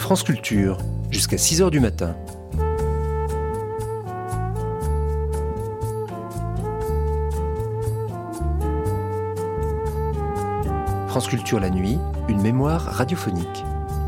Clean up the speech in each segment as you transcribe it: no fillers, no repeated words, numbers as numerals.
France Culture, jusqu'à 6h du matin. France Culture la nuit, une mémoire radiophonique.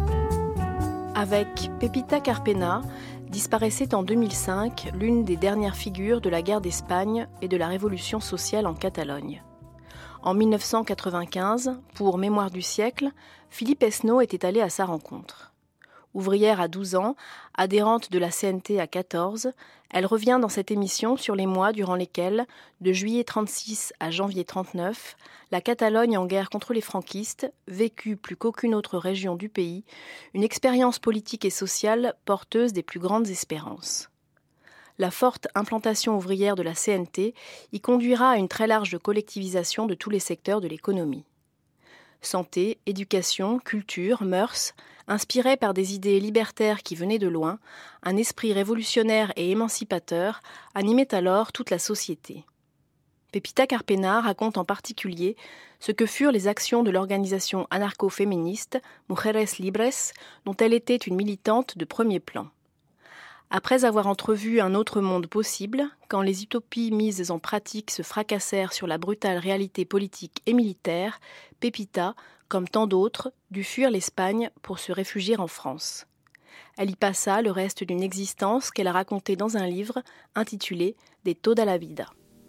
Avec Pepita Carpena, disparaissait en 2005 l'une des dernières figures de la guerre d'Espagne et de la révolution sociale en Catalogne. En 1995, pour Mémoire du siècle, Philippe Esnault était allé à sa rencontre. Ouvrière à 12 ans, adhérente de la CNT à 14, elle revient dans cette émission sur les mois durant lesquels, de juillet 36 à janvier 39, la Catalogne en guerre contre les franquistes vécut plus qu'aucune autre région du pays une expérience politique et sociale porteuse des plus grandes espérances. La forte implantation ouvrière de la CNT y conduira à une très large collectivisation de tous les secteurs de l'économie. Santé, éducation, culture, mœurs, inspirés par des idées libertaires qui venaient de loin, un esprit révolutionnaire et émancipateur animait alors toute la société. Pepita Carpena raconte en particulier ce que furent les actions de l'organisation anarcho-féministe Mujeres Libres, dont elle était une militante de premier plan. Après avoir entrevu un autre monde possible, quand les utopies mises en pratique se fracassèrent sur la brutale réalité politique et militaire, Pepita, comme tant d'autres, dut fuir l'Espagne pour se réfugier en France. Elle y passa le reste d'une existence qu'elle a racontée dans un livre intitulé « De toda la vida ».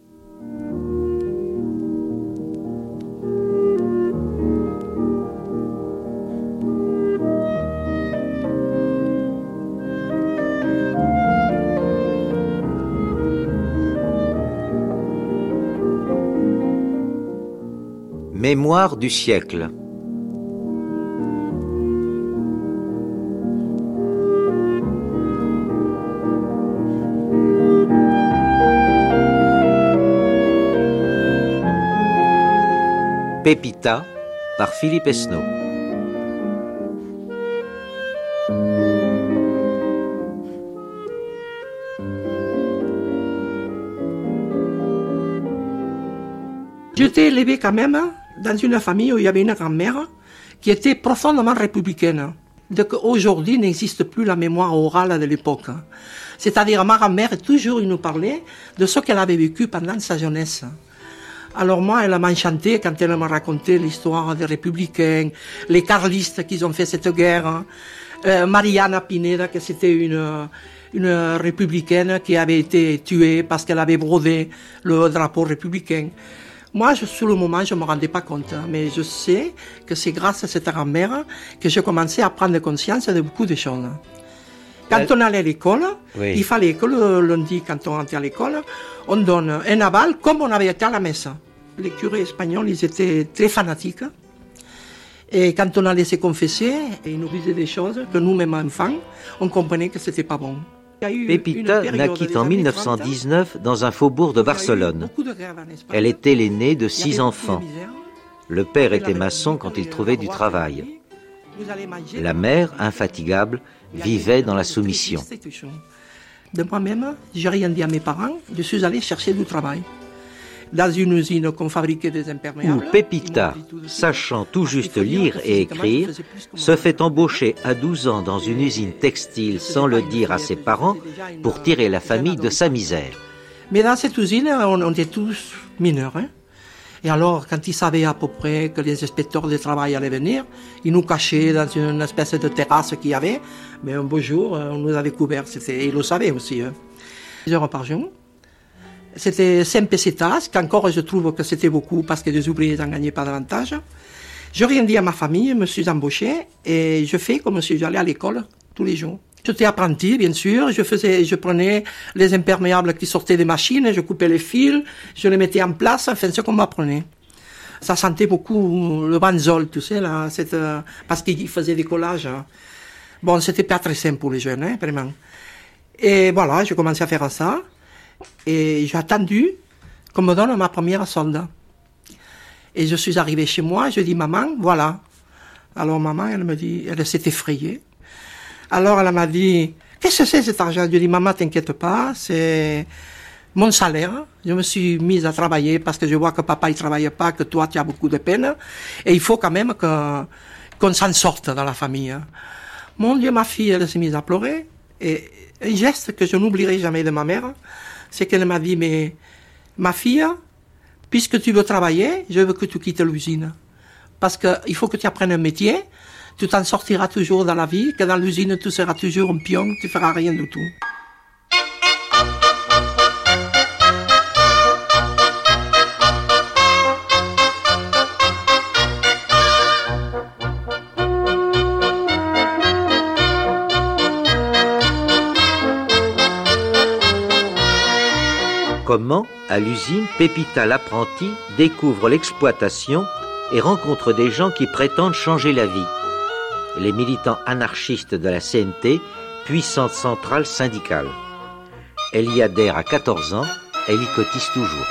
Mémoire du siècle. Pepita par Philippe Esnault. J'étais élevé quand même dans une famille où il y avait une grand-mère qui était profondément républicaine. Donc aujourd'hui n'existe plus la mémoire orale de l'époque. C'est-à-dire ma grand-mère, toujours il nous parlait de ce qu'elle avait vécu pendant sa jeunesse. Alors moi, elle m'a enchanté quand elle m'a raconté l'histoire des républicains, les carlistes qui ont fait cette guerre. Mariana Pineda, que c'était une républicaine qui avait été tuée parce qu'elle avait brodé le drapeau républicain. Moi, sur le moment, je ne me rendais pas compte, mais je sais que c'est grâce à cette grand-mère que j'ai commencé à prendre conscience de beaucoup de choses. Quand on allait à l'école, oui. Il fallait que le lundi, quand on rentrait à l'école, on donne un aval comme on avait été à la messe. Les curés espagnols, ils étaient très fanatiques. Et quand on allait se confesser, ils nous disaient des choses que nous, même enfants, on comprenait que c'était pas bon. Pepita naquit en 1919 dans un faubourg de Barcelone. Elle était l'aînée de 6 enfants. Le père était maçon quand il trouvait du travail. La mère, infatigable, vivait dans la soumission. De moi-même, j'ai rien dit à mes parents, je suis allé chercher du travail. Dans une usine qu'on fabriquait des imperméables. Où Pepita, sachant tout juste lire et écrire, se fait embaucher à 12 ans dans une usine textile sans le dire à ses parents pour tirer la famille de sa misère. Mais dans cette usine, on était tous mineurs. Et alors, quand ils savaient à peu près que les inspecteurs de travail allaient venir, ils nous cachaient dans une espèce de terrasse qu'il y avait. Mais un beau jour, on nous avait couverts. Ils le savaient aussi. 10 heures par jour. C'était 5 pesetas, qu'encore je trouve que c'était beaucoup parce que les ouvriers n'en gagnaient pas davantage. Je n'ai rien dit à ma famille, je me suis embauché et je fais comme si j'allais à l'école tous les jours. J'étais apprenti, bien sûr, je prenais les imperméables qui sortaient des machines, je coupais les fils, je les mettais en place, enfin ce qu'on m'apprenait. Ça sentait beaucoup le banzol, tu sais, là, parce qu'il faisait des collages. Bon, c'était pas très simple pour les jeunes, vraiment. Et voilà, j'ai commencé à faire ça. Et j'ai attendu qu'on me donne ma première solde. Et je suis arrivé chez moi, je dis maman, voilà. Alors maman, elle me dit, elle s'est effrayée. Alors elle m'a dit, qu'est-ce que c'est cet argent? Je dis maman, t'inquiète pas, c'est mon salaire. Je me suis mise à travailler parce que je vois que papa il travaille pas, que toi tu as beaucoup de peine. Et il faut quand même qu'on s'en sorte dans la famille. Mon Dieu, ma fille, elle s'est mise à pleurer. Et un geste que je n'oublierai jamais de ma mère, c'est qu'elle m'a dit, mais ma fille, puisque tu veux travailler, je veux que tu quittes l'usine. Parce qu'il faut que tu apprennes un métier, tu t'en sortiras toujours dans la vie, que dans l'usine, tu seras toujours un pion, tu feras rien du tout. Comment, à l'usine, Pépita l'apprentie découvre l'exploitation et rencontre des gens qui prétendent changer la vie. Les militants anarchistes de la CNT, puissante centrale syndicale. Elle y adhère à 14 ans, elle y cotise toujours.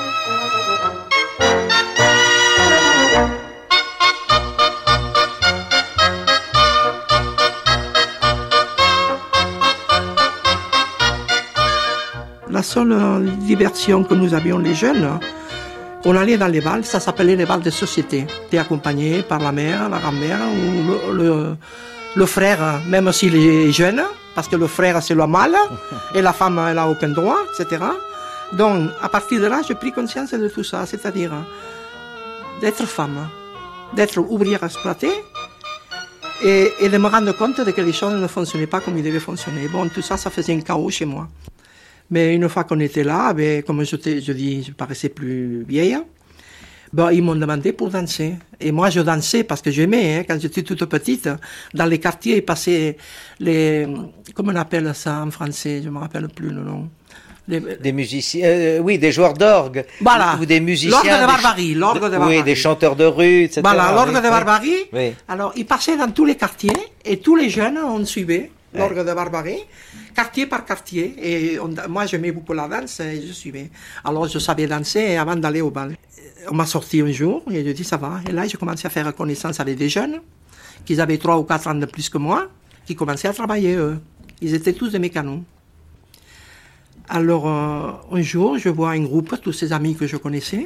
La seule diversion que nous avions les jeunes, on allait dans les bals, ça s'appelait les bals de société. Tu es accompagné par la mère, la grand-mère ou le frère, même s'il est jeune, parce que le frère c'est le mâle et la femme elle n'a aucun droit, etc. Donc à partir de là, j'ai pris conscience de tout ça, c'est-à-dire d'être femme, d'être ouvrière exploitée et de me rendre compte de que les choses ne fonctionnaient pas comme ils devaient fonctionner. Bon, tout ça, ça faisait un chaos chez moi. Mais une fois qu'on était là, comme je dis, je paraissais plus vieille, ils m'ont demandé pour danser. Et moi, je dansais parce que j'aimais, quand j'étais toute petite, dans les quartiers, il passait comment on appelle ça en français, je me rappelle plus le nom. Des musiciens, oui, des joueurs d'orgue. Voilà. Ou des musiciens. L'orgue de Barbarie. Oui, des chanteurs de rue, etc. Voilà, l'orgue de Barbarie. Oui. Alors, il passait dans tous les quartiers et tous les jeunes, on suivait l'orgue de Barbarie. Quartier par quartier, et moi j'aimais beaucoup la danse et je suivais. Alors je savais danser avant d'aller au bal. On m'a sorti un jour et je dis ça va. Et là j'ai commencé à faire connaissance avec des jeunes qui avaient 3 ou 4 ans de plus que moi, qui commençaient à travailler eux. Ils étaient tous des mécanos. Alors un jour je vois un groupe, tous ces amis que je connaissais,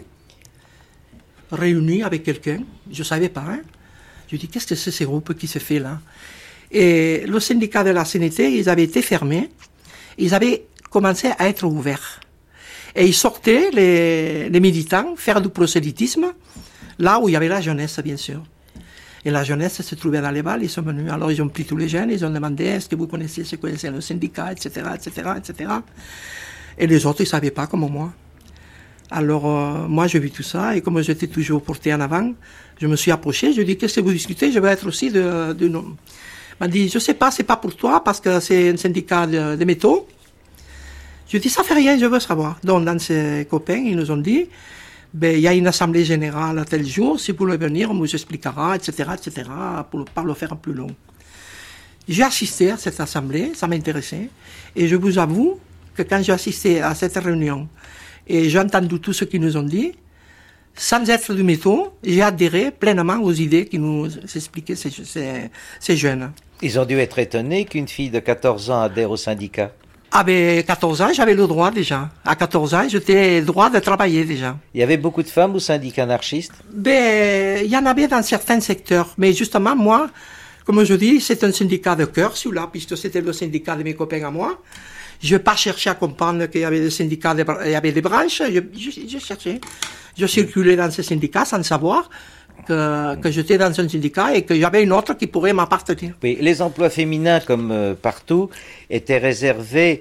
réunis avec quelqu'un. Je ne savais pas. Je dis qu'est-ce que c'est ces groupes qui se fait là? Et le syndicat de la CNT, ils avaient été fermés, ils avaient commencé à être ouverts. Et ils sortaient, les militants, faire du prosélytisme, là où il y avait la jeunesse, bien sûr. Et la jeunesse se trouvait dans les balles, ils sont venus. Alors ils ont pris tous les jeunes, ils ont demandé, est-ce que vous connaissez ce que c'est le syndicat, etc., etc., etc. Et les autres, ils ne savaient pas, comme moi. Alors, moi, j'ai vu tout ça, et comme j'étais toujours porté en avant, je me suis approché, je lui ai dit, qu'est-ce que vous discutez? Je veux être aussi de nom. Il m'a dit, je sais pas, c'est pas pour toi, parce que c'est un syndicat de métaux. Je lui ai dit, ça fait rien, je veux savoir. Donc, dans ses copains, ils nous ont dit, il y a une assemblée générale à tel jour, si vous voulez venir, on vous expliquera, etc., etc., pour pas le faire plus long. J'ai assisté à cette assemblée, ça m'intéressait, et je vous avoue que quand j'ai assisté à cette réunion, et j'ai entendu tout ce qu'ils nous ont dit, sans être du métaux, j'ai adhéré pleinement aux idées qui nous expliquaient ces jeunes. Ils ont dû être étonnés qu'une fille de 14 ans adhère au syndicat. Ah 14 ans, j'avais le droit déjà. À 14 ans, j'étais le droit de travailler déjà. Il y avait beaucoup de femmes au syndicat anarchiste? Il y en avait dans certains secteurs. Mais justement, moi, comme je dis, c'est un syndicat de cœur, celui-là, puisque c'était le syndicat de mes copains à moi. Je n'ai pas cherché à comprendre qu'il y avait des syndicats, il y avait des branches. Je cherchais. Je circulais dans ces syndicats sans savoir que j'étais dans un syndicat et que j'avais une autre qui pourrait m'appartenir. Oui, les emplois féminins, comme partout, étaient réservés,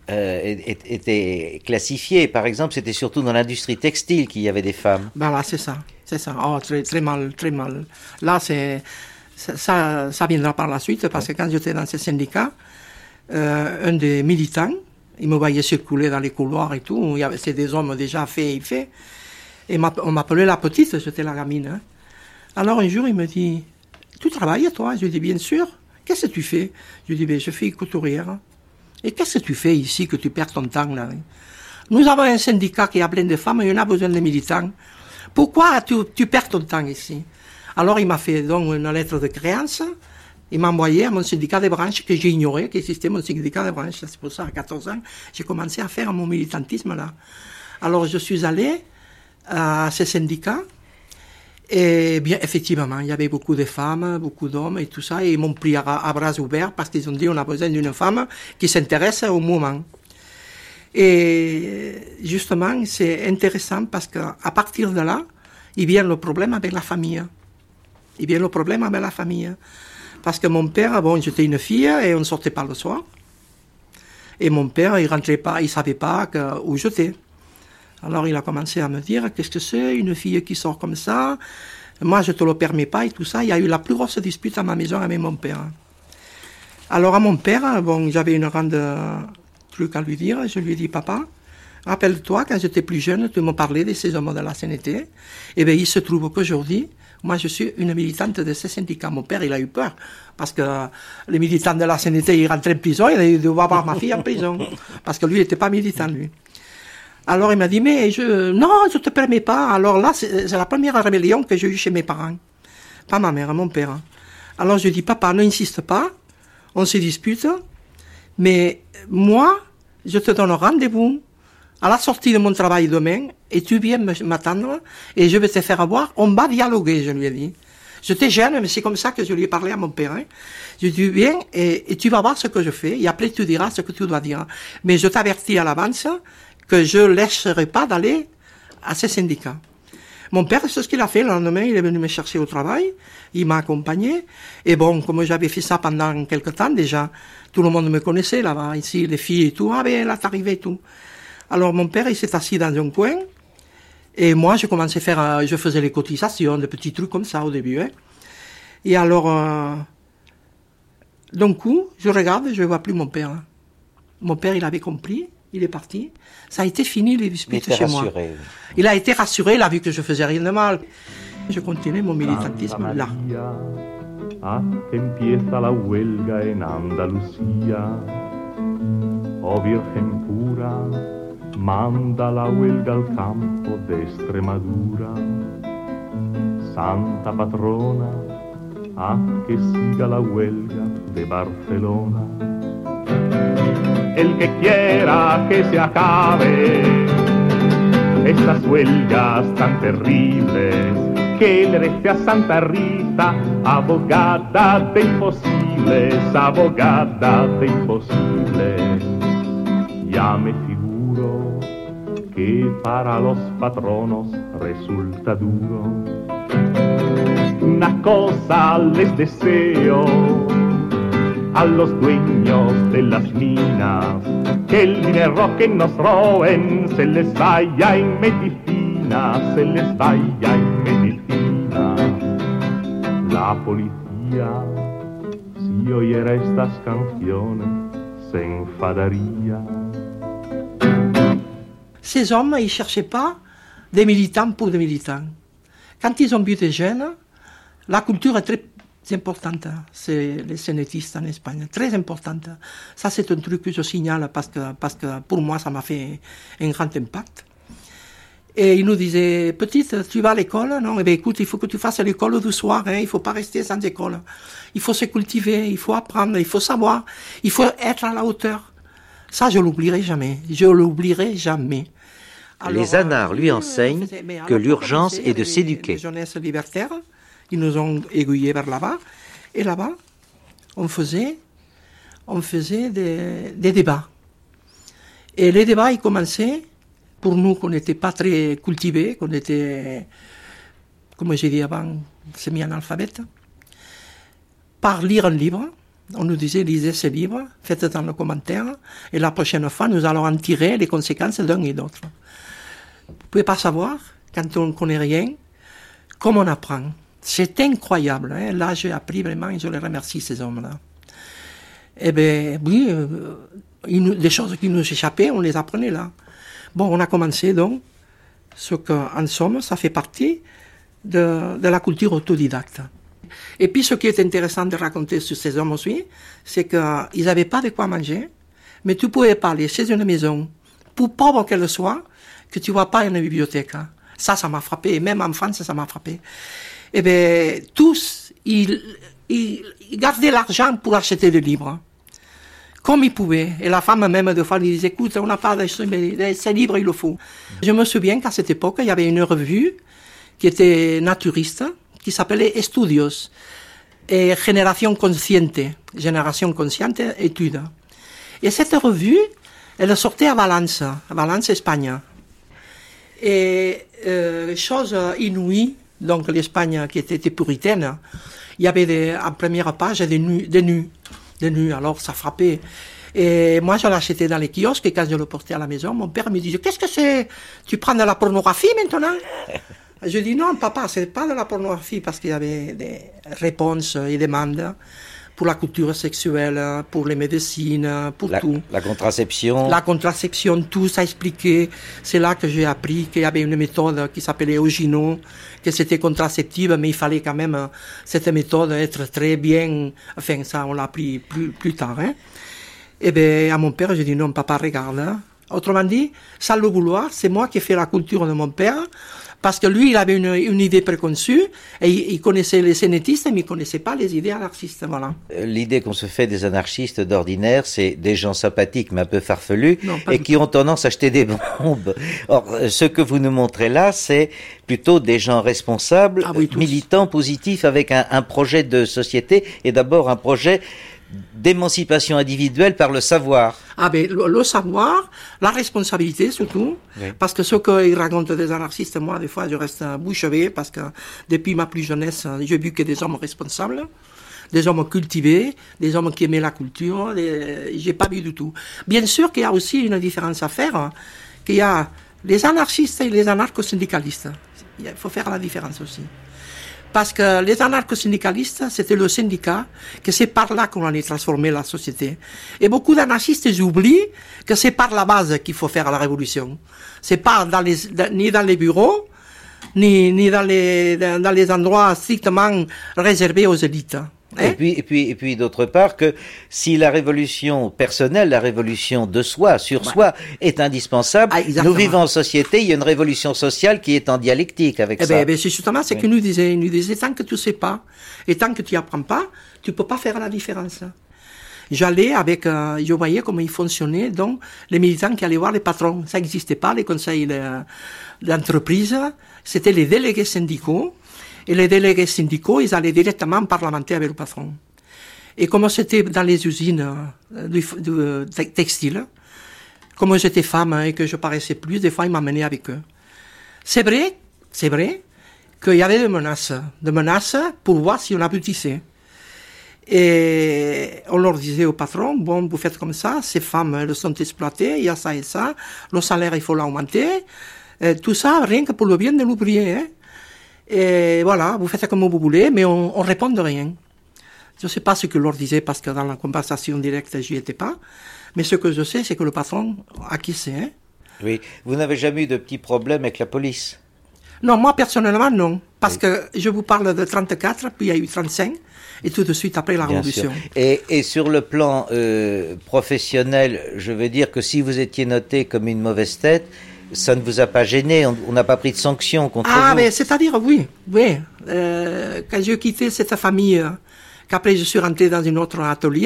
étaient classifiés. Par exemple, c'était surtout dans l'industrie textile qu'il y avait des femmes. Là, c'est ça. Oh, très, très mal, très mal. Là, ça viendra par la suite, parce que quand j'étais dans ces syndicats, un des militants, il me voyait circuler dans les couloirs et tout, c'est des hommes déjà faits. Et on m'appelait la petite, j'étais la gamine. Alors un jour, il me dit, tu travailles toi? Je lui dis, bien sûr. Qu'est-ce que tu fais? Je lui dis, je fais couturière. Et qu'est-ce que tu fais ici que tu perds ton temps là? Nous avons un syndicat qui a plein de femmes et on a besoin de militants. Pourquoi tu perds ton temps ici? Alors il m'a fait donc une lettre de créance. Il m'a envoyé à mon syndicat de branche que j'ai ignoré, qu'existait mon syndicat de branche. C'est pour ça, à 14 ans, j'ai commencé à faire mon militantisme là. Alors je suis allé à ces syndicats Et bien, effectivement, il y avait beaucoup de femmes, beaucoup d'hommes et tout ça, et ils m'ont pris à bras ouverts parce qu'ils ont dit on a besoin d'une femme qui s'intéresse au mouvement. Et justement, c'est intéressant parce qu'à partir de là, il vient le problème avec la famille. Parce que mon père, bon, j'étais une fille et on ne sortait pas le soir. Et mon père, il rentrait pas, il savait pas où j'étais. Alors il a commencé à me dire, qu'est-ce que c'est, une fille qui sort comme ça? Moi, je te le permets pas et tout ça. Il y a eu la plus grosse dispute à ma maison avec mon père. Alors à mon père, bon, j'avais une grande truc à lui dire. Je lui ai dit, papa, rappelle-toi, quand j'étais plus jeune, tu me parlais de ces hommes de la CNT. Et bien, il se trouve qu'aujourd'hui, moi, je suis une militante de ces syndicats. Mon père, il a eu peur. Parce que les militants de la CNT, ils rentraient en prison, il devait avoir ma fille en prison. Parce que lui, il n'était pas militant, lui. Alors, il m'a dit, mais non, je te permets pas. Alors là, c'est la première rébellion que j'ai eue chez mes parents. Pas ma mère, mon père. Alors, je dis, papa, n'insiste pas. On se dispute. Mais moi, je te donne rendez-vous à la sortie de mon travail demain, et tu viens m'attendre, et je vais te faire voir, on va dialoguer, je lui ai dit. J'étais jeune, mais c'est comme ça que je lui ai parlé à mon père. Hein. Je lui ai dit, viens, et tu vas voir ce que je fais, et après tu diras ce que tu dois dire. Mais je t'avertis à l'avance que je ne laisserai pas d'aller à ces syndicats. Mon père, c'est ce qu'il a fait. Le lendemain, il est venu me chercher au travail, il m'a accompagné, et bon, comme j'avais fait ça pendant quelque temps déjà, tout le monde me connaissait là-bas, ici, les filles et tout, ah ben là, t'arrivais et tout. Alors mon père, il s'est assis dans un coin, et moi, je commençais à faire, je faisais les cotisations, des petits trucs comme ça au début. Hein. Et alors, d'un coup, je regarde et je ne vois plus mon père. Hein. Mon père, il avait compris, il est parti. Ça a été fini, les disputes chez moi. Il a été rassuré, il a vu que je faisais rien de mal. Je continuais mon militantisme là. Ah, que empieza la huelga en Andalucía. Oh Virgen pura, manda la huelga al campo de Extremadura. Santa patrona, haz que siga la huelga de Barcelona. El que quiera que se acabe estas huelgas tan terribles, que le deje a Santa Rita, abogada de imposibles, abogada de imposibles. Ya me figuro que para los patronos resulta duro. Una cosa les deseo a los dueños de las minas, que el dinero que nos roben se les vaya en medicina, se les vaya en medicina. La policía, si oyera estas canciones, se enfadaría. Ces hommes, ils ne cherchaient pas des militants pour des militants. Quand ils ont vu des jeunes, la culture est très importante. C'est les CNTistes en Espagne, très importante. Ça, c'est un truc que je signale parce que pour moi, ça m'a fait un grand impact. Et ils nous disaient, petite, tu vas à l'école? Non, eh bien, écoute, il faut que tu fasses l'école du soir, hein, il ne faut pas rester sans école. Il faut se cultiver, il faut apprendre, il faut savoir, il faut être à la hauteur. Ça, je l'oublierai jamais. Je l'oublierai jamais. Alors, les anards lui enseignent que l'urgence est de s'éduquer. Les jeunesses libertaires, ils nous ont aiguillés vers là-bas. Et là-bas, on faisait des débats. Et les débats, ils commençaient, pour nous, qu'on n'était pas très cultivés, qu'on était, comme j'ai dit avant, semi-analphabètes, par lire un livre. On nous disait, lisez ce livre, faites dans le commentaire, et la prochaine fois, nous allons en tirer les conséquences d'un et d'autre. Vous ne pouvez pas savoir, quand on ne connaît rien, comment on apprend. C'est incroyable. Hein. Là, j'ai appris vraiment, et je les remercie, ces hommes-là. Eh bien, oui, des choses qui nous échappaient, on les apprenait là. Bon, on a commencé donc, ce qu'en somme, ça fait partie de la culture autodidacte. Et puis, ce qui est intéressant de raconter sur ces hommes aussi, c'est qu'ils n'avaient pas de quoi manger, mais tu pouvais pas aller chez une maison, pour pauvre qu'elle soit, que tu vois pas une bibliothèque. Hein. Ça m'a frappé, et même en France, ça m'a frappé. Eh bien, tous, ils gardaient l'argent pour acheter des livres, hein, comme ils pouvaient. Et la femme même, des fois, lui disait, écoute, on n'a pas de ces livres, il le faut. Je me souviens qu'à cette époque, il y avait une revue qui était naturiste, qui s'appelait Estudios et Génération Consciente, études. Et cette revue, elle sortait à Valence, Espagne. Et chose inouïe, donc l'Espagne qui était puritaine, il y avait en première page des nus, alors ça frappait. Et moi, je l'achetais dans les kiosques et quand je le portais à la maison, mon père me disait « Qu'est-ce que c'est? Tu prends de la pornographie maintenant ?» Je dis « Non, papa, c'est pas de la pornographie parce qu'il y avait des réponses et demandes pour la culture sexuelle, pour les médecines, pour tout. La contraception. La contraception, tout ça expliqué. C'est là que j'ai appris qu'il y avait une méthode qui s'appelait Ogino, que c'était contraceptive, mais il fallait quand même, cette méthode, être très bien, enfin, ça, on l'a appris plus tard, hein. Et bien, à mon père, j'ai dit non, papa, regarde. Hein. Autrement dit, sans le vouloir, c'est moi qui ai fait la culture de mon père, parce que lui, il avait une idée préconçue, et il connaissait les scénétistes, mais il ne connaissait pas les idées anarchistes, voilà. L'idée qu'on se fait des anarchistes d'ordinaire, c'est des gens sympathiques, mais un peu farfelus, et qui ont tendance à jeter des bombes. Or, ce que vous nous montrez là, c'est plutôt des gens responsables, militants, positifs, avec un projet de société, et d'abord un projet d'émancipation individuelle par le savoir. Ah ben le savoir, la responsabilité surtout, oui. Parce que ce qu'ils racontent des anarchistes, moi des fois je reste bouche bée parce que depuis ma plus jeunesse, j'ai vu que des hommes responsables, des hommes cultivés, des hommes qui aimaient la culture, j'ai pas vu du tout. Bien sûr qu'il y a aussi une différence à faire, qu'il y a les anarchistes et les anarcho-syndicalistes. Il faut faire la différence aussi. Parce que les anarcho-syndicalistes, c'était le syndicat, que c'est par là qu'on allait transformer la société. Et beaucoup d'anarchistes oublient que c'est par la base qu'il faut faire la révolution. C'est pas ni dans les bureaux, ni dans les endroits strictement réservés aux élites. Hein? Et puis d'autre part que si la révolution personnelle, la révolution de soi, sur soi, est indispensable, nous vivons en société, il y a une révolution sociale qui est en dialectique avec ça. C'est justement ce qu'il nous disait. Il nous disait, tant que tu sais pas, et tant que tu apprends pas, tu peux pas faire la différence. J'allais je voyais comment ils fonctionnaient, donc, les militants qui allaient voir les patrons. Ça n'existait pas, les conseils d'entreprise. C'était les délégués syndicaux. Et les délégués syndicaux, ils allaient directement parlementer avec le patron. Et comme c'était dans les usines du textile, comme j'étais femme et que je paraissais plus, des fois ils m'amenaient avec eux. C'est vrai qu'il y avait des menaces pour voir si on aboutissait. Et on leur disait au patron, bon, vous faites comme ça, ces femmes, elles sont exploitées, il y a ça et ça, le salaire, il faut l'augmenter, tout ça, rien que pour le bien de l'ouvrier, hein. Et voilà, vous faites comme vous voulez, mais on répond de rien. Je ne sais pas ce que leur disait parce que dans la conversation directe, j'y étais pas. Mais ce que je sais, c'est que le patron acquiesçait. Hein. Oui. Vous n'avez jamais eu de petits problèmes avec la police? Non, moi personnellement, non. Parce que je vous parle de 34, puis il y a eu 35, et tout de suite après la Révolution. Et sur le plan professionnel, je veux dire que si vous étiez noté comme une mauvaise tête, ça ne vous a pas gêné, on n'a pas pris de sanctions contre vous? Ah, mais c'est-à-dire, oui. Quand j'ai quitté cette famille, qu'après je suis rentré dans un autre atelier,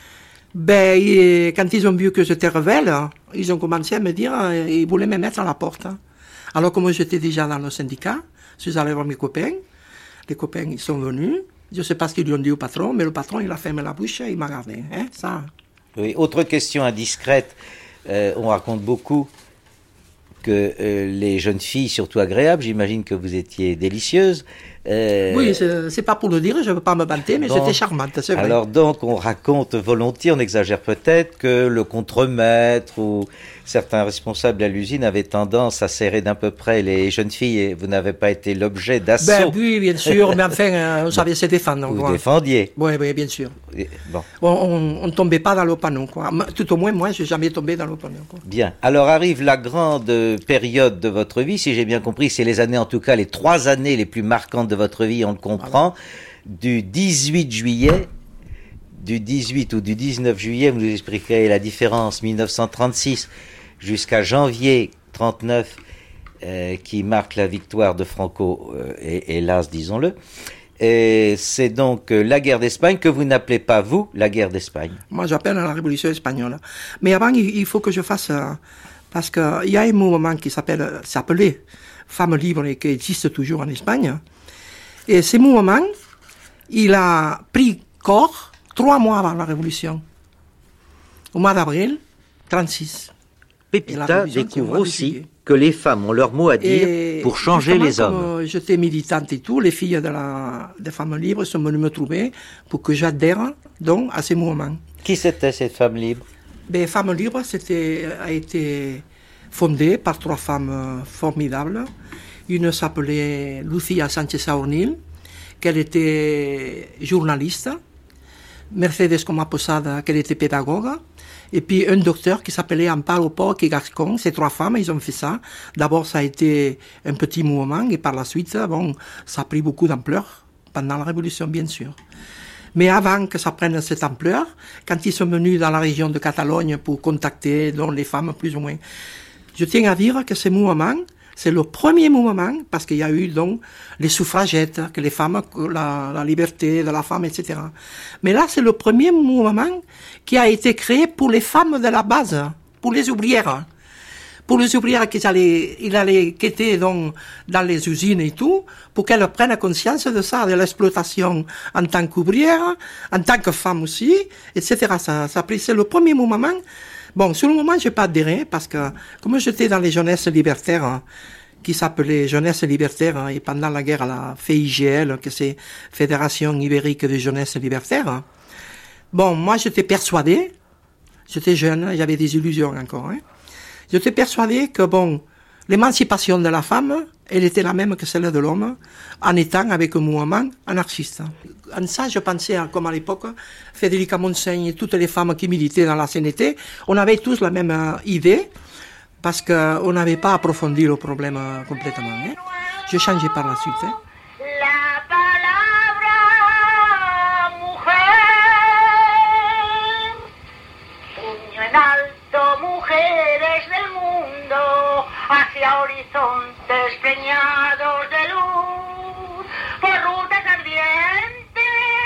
quand ils ont vu que j'étais rebelle, ils ont commencé à me dire, ils voulaient me mettre à la porte. Alors, comme j'étais déjà dans le syndicat, je suis allé voir mes copains, les copains, ils sont venus, je ne sais pas ce qu'ils lui ont dit au patron, mais le patron, il a fermé la bouche et il m'a gardé, hein, ça. Oui, autre question indiscrète, on raconte beaucoup que les jeunes filles, surtout agréables, j'imagine que vous étiez délicieuse. Oui, c'est pas pour le dire, je ne veux pas me vanter, mais j'étais charmante, c'est vrai. Alors donc, on raconte volontiers, on exagère peut-être, que le contremaître ou certains responsables à l'usine avaient tendance à serrer d'un peu près les jeunes filles et vous n'avez pas été l'objet d'assaut. Oui, bien sûr, mais enfin, on savait se défendre. Vous défendiez. Oui, bien sûr. Bon. On ne tombait pas dans le panneau, quoi. Tout au moins, moi, je n'ai jamais tombé dans le panneau, quoi. Bien. Alors arrive la grande période de votre vie, si j'ai bien compris, c'est les années, en tout cas, les 3 années les plus marquantes de votre vie, on le comprend, du 18 juillet, du 18 ou du 19 juillet, vous nous expliquerez la différence, 1936 jusqu'à janvier 39, qui marque la victoire de Franco, hélas, disons-le. Et c'est donc la guerre d'Espagne que vous n'appelez pas, vous, la guerre d'Espagne. Moi, j'appelle la Révolution espagnole. Mais avant, il faut que je fasse... parce qu'il y a un mouvement qui s'appelait femmes libres et qui existent toujours en Espagne. Et ce mouvement, il a pris corps 3 mois avant la Révolution, au mois d'avril 1936. Pepita découvre aussi que les femmes ont leur mot à dire pour changer les hommes. Comme j'étais militante et tout, les filles des femmes libres sont venues me trouver pour que j'adhère donc à ces mouvements. Qui c'était cette femme libre? Les femmes libres a été fondée par 3 femmes formidables. Une s'appelait Lucía Sánchez Aornil, qu'elle était journaliste. Mercedes Coma Posada, qu'elle était pédagogue. Et puis un docteur qui s'appelait Amparo Poch et Gascon. Ces 3 femmes, ils ont fait ça. D'abord, ça a été un petit mouvement et par la suite, bon, ça a pris beaucoup d'ampleur pendant la Révolution, bien sûr. Mais avant que ça prenne cette ampleur, quand ils sont venus dans la région de Catalogne pour contacter donc, les femmes plus ou moins, je tiens à dire que ce mouvement, c'est le premier mouvement, parce qu'il y a eu donc les suffragettes, que les femmes, la liberté de la femme, etc. Mais là, c'est le premier mouvement qui a été créé pour les femmes de la base, pour les ouvrières. Pour les ouvrières qui allaient quitter donc dans les usines et tout, pour qu'elles prennent conscience de ça, de l'exploitation en tant qu'ouvrière, en tant que femme aussi, etc. C'est le premier mouvement. Bon, sur le moment, j'ai pas adhéré parce que, comme j'étais dans les jeunesses libertaires, qui s'appelait Jeunesse libertaire, et pendant la guerre, la FIGL, que c'est Fédération Ibérique de Jeunesse Libertaire. Bon, moi, j'étais persuadé, j'étais jeune, j'avais des illusions encore, J'étais persuadé que, bon, l'émancipation de la femme, elle était la même que celle de l'homme, en étant avec un mouvement anarchiste. En ça, je pensais, comme à l'époque, Federica Monseigne et toutes les femmes qui militaient dans la CNT, on avait tous la même idée, parce qu'on n'avait pas approfondi le problème complètement. Je changeais par la suite. La palabra mujer, puño en alto, mujeres del mundo, hacia horizontes preñados de luz, por rutas ardientes,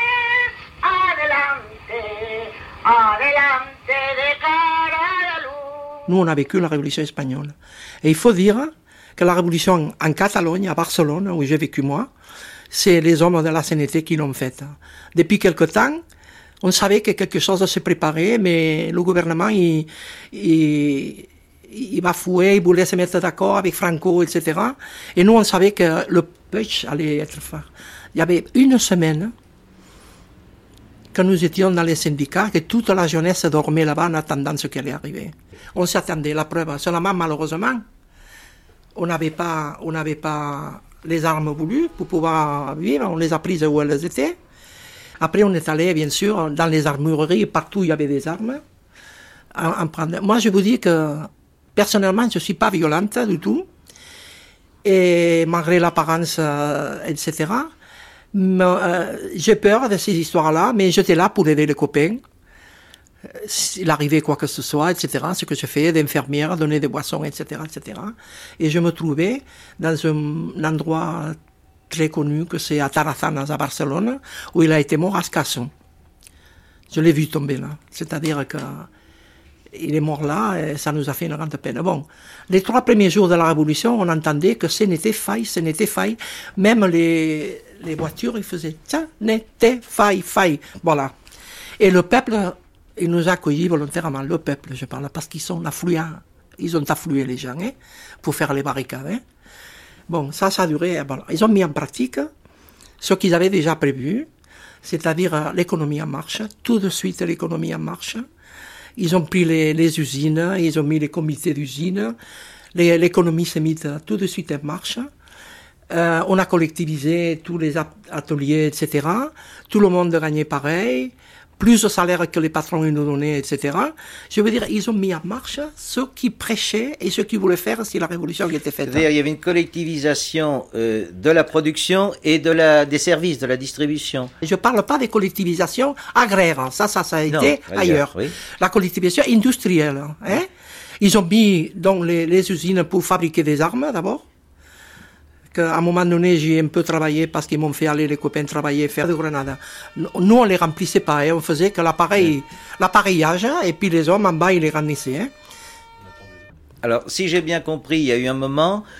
adelante, adelante de cara a la luz. Nous, on a vécu la Révolution espagnole. Et il faut dire que la Révolution en Catalogne, à Barcelone, où j'ai vécu moi, c'est les hommes de la CNT qui l'ont faite. Depuis quelque temps, on savait que quelque chose se préparait, mais le gouvernement, il bafouait, il voulait se mettre d'accord avec Franco, etc. Et nous, on savait que le putsch allait être fait. Il y avait une semaine que nous étions dans les syndicats, que toute la jeunesse dormait là-bas en attendant ce qui allait arriver. On s'attendait, la preuve. Seulement, malheureusement, on n'avait pas les armes voulues pour pouvoir vivre. On les a prises où elles étaient. Après, on est allé, bien sûr, dans les armureries, partout il y avait des armes. Moi, je vous dis que, personnellement, je ne suis pas violente du tout. Et malgré l'apparence, etc., j'ai peur de ces histoires-là, mais j'étais là pour aider les copains. S'il arrivait quoi que ce soit, etc., ce que je fais, d'infirmière, donner des boissons, etc., etc. Et je me trouvais dans un endroit très connu, que c'est à Tarazanas, à Barcelone, où il a été mort à Escasson. Je l'ai vu tomber là. C'est-à-dire que il est mort là, et ça nous a fait une grande peine. Bon, les 3 premiers jours de la Révolution, on entendait que ce n'était faille. Même les voitures, ils faisaient « ça n'était faille ». Voilà. Et le peuple, il nous a accueillis volontairement. Le peuple, je parle, parce qu'ils sont affluents. Ils ont afflué les gens, pour faire les barricades. Bon, ça a duré. Bon, ils ont mis en pratique ce qu'ils avaient déjà prévu, c'est-à-dire l'économie en marche. Tout de suite, l'économie en marche. Ils ont pris les usines, ils ont mis les comités d'usines. L'économie s'est mise tout de suite en marche. On a collectivisé tous les ateliers, etc. Tout le monde gagnait pareil. Plus de salaire que les patrons nous donnaient, etc. Je veux dire, ils ont mis en marche ce qui prêchaient et ce qu'ils voulaient faire si la révolution était faite. C'est-à-dire, il y avait une collectivisation de la production et des services, de la distribution. Je parle pas des collectivisations agraires, ça a été ailleurs. Oui. La collectivisation industrielle, Ils ont mis donc les usines pour fabriquer des armes d'abord. À un moment donné, j'ai un peu travaillé parce qu'ils m'ont fait aller les copains travailler, faire des grenades. Nous, on les remplissait pas, on faisait que l'appareillage, et puis les hommes en bas, ils les remplissaient. Alors, si j'ai bien compris, il y a eu un moment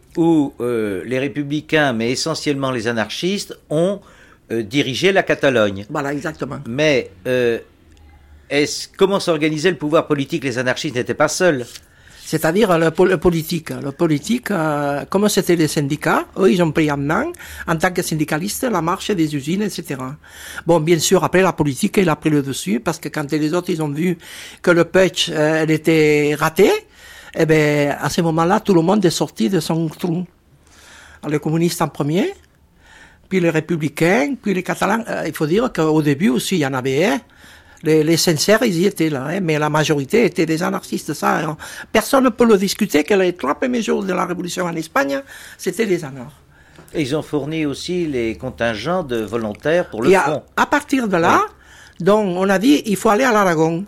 où les républicains, mais essentiellement les anarchistes, ont dirigé la Catalogne. Voilà, exactement. Mais comment s'organisait le pouvoir politique? Les anarchistes n'étaient pas seuls. C'est-à-dire le politique, comme c'était les syndicats, eux ils ont pris en main, en tant que syndicalistes, la marche des usines, etc. Bon, bien sûr, après la politique, elle a pris le dessus, parce que quand les autres ils ont vu que le putsch, elle était raté, eh ben, à ce moment-là, tout le monde est sorti de son trou. Alors, les communistes en premier, puis les républicains, puis les catalans. Il faut dire qu'au début aussi, il y en avait. Les sincères, ils y étaient là, mais la majorité étaient des anarchistes. Ça, personne ne peut le discuter que les 3 premiers jours de la Révolution en Espagne, c'était des anarchistes. Et ils ont fourni aussi les contingents de volontaires pour le front. À partir de là, donc, on a dit, il faut aller à l'Aragon.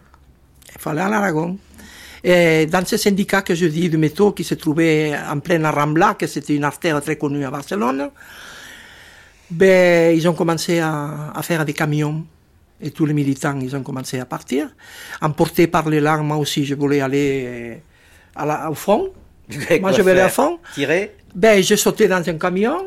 Et dans ce syndicat que je dis de métaux qui se trouvait en pleine Rambla, que c'était une artère très connue à Barcelone, ben, ils ont commencé à faire des camions. Et tous les militants, ils ont commencé à partir. Emporté par les larmes, moi aussi, je voulais aller au front. Moi, je voulais aller au front. Tirer? Ben, j'ai sauté dans un camion.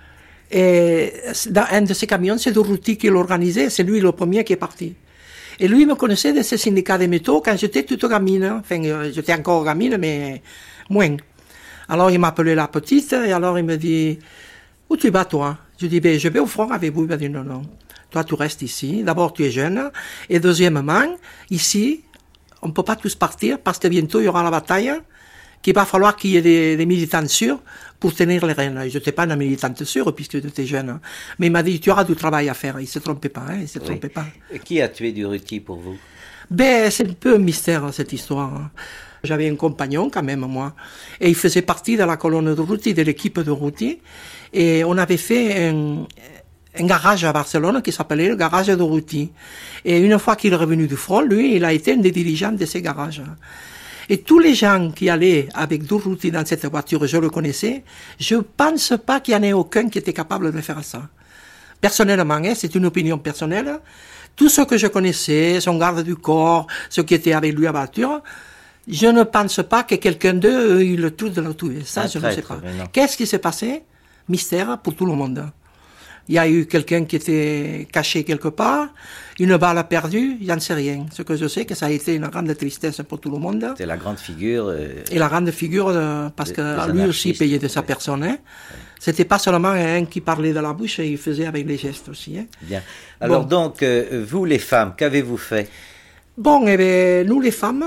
Et dans un de ces camions, c'est Durruti qui l'organisait. C'est lui le premier qui est parti. Et lui, il me connaissait de ce syndicat des métaux quand j'étais toute gamine. Enfin, j'étais encore gamine, mais moins. Alors, il m'appelait la petite. Et alors, il me dit, où tu vas, toi? Je dis, ben, je vais au front avec vous. Il m'a dit, non. Toi, tu restes ici. D'abord, tu es jeune. Et deuxièmement, ici, on ne peut pas tous partir parce que bientôt, il y aura la bataille, qu'il va falloir qu'il y ait des militants sûrs pour tenir les rênes. Je n'étais pas une militante sûre puisque j'étais jeune. Mais il m'a dit, tu auras du travail à faire. Il ne se trompait pas. Il se trompait pas. Et qui a tué Durruti pour vous? Ben, c'est un peu un mystère, cette histoire. J'avais un compagnon, quand même, moi. Et il faisait partie de la colonne de Durruti, de l'équipe de Durruti. Et on avait fait un garage à Barcelone qui s'appelait le garage de Durruti. Et une fois qu'il est revenu du front, lui, il a été un des dirigeants de ces garages. Et tous les gens qui allaient avec Durruti dans cette voiture, je le connaissais, je pense pas qu'il y en ait aucun qui était capable de faire ça. Personnellement, c'est une opinion personnelle. Tout ce que je connaissais, son garde du corps, ceux qui étaient avec lui à la voiture, je ne pense pas que quelqu'un d'eux ait eu le tout de le tuer. Ça, je ne sais pas. Qu'est-ce qui s'est passé? Mystère pour tout le monde. Il y a eu quelqu'un qui était caché quelque part, une balle perdue, il n'y en sait rien. Ce que je sais, que ça a été une grande tristesse pour tout le monde. C'était la grande figure. Et la grande figure, parce que lui aussi payait de sa personne. Hein. C'était pas seulement un qui parlait de la bouche, il faisait avec les gestes aussi. Hein. Bien. Alors donc, vous les femmes, qu'avez-vous fait? Bon, eh bien, nous les femmes,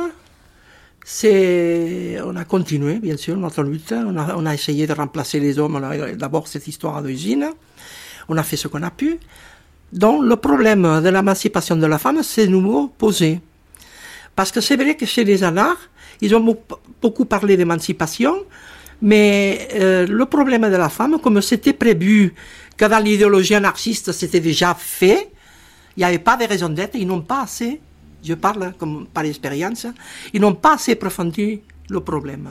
on a continué, bien sûr, notre lutte. On a essayé de remplacer les hommes. D'abord, cette histoire d'usine. On a fait ce qu'on a pu. Donc, le problème de l'émancipation de la femme s'est nouveau posé. Parce que c'est vrai que chez les anards, ils ont beaucoup parlé d'émancipation, mais le problème de la femme, comme c'était prévu que dans l'idéologie anarchiste, c'était déjà fait, il n'y avait pas de raison d'être, ils n'ont pas assez, je parle comme par expérience, ils n'ont pas assez approfondi le problème.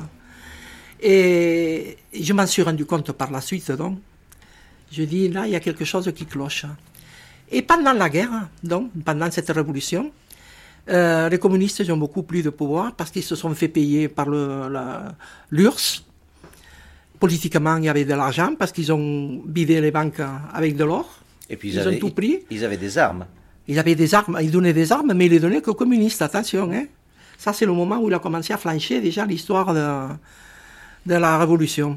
Et je m'en suis rendu compte par la suite, donc. Je dis, là, il y a quelque chose qui cloche. Et pendant la guerre, donc, pendant cette révolution, les communistes ont beaucoup plus de pouvoir parce qu'ils se sont fait payer par l'URSS. Politiquement, il y avait de l'argent parce qu'ils ont vidé les banques avec de l'or. Et puis ils ont tout pris. Ils avaient des armes. Ils avaient des armes, ils donnaient des armes, mais ils les donnaient qu'aux communistes, attention. Hein. Ça, c'est le moment où il a commencé à flancher déjà l'histoire de la révolution.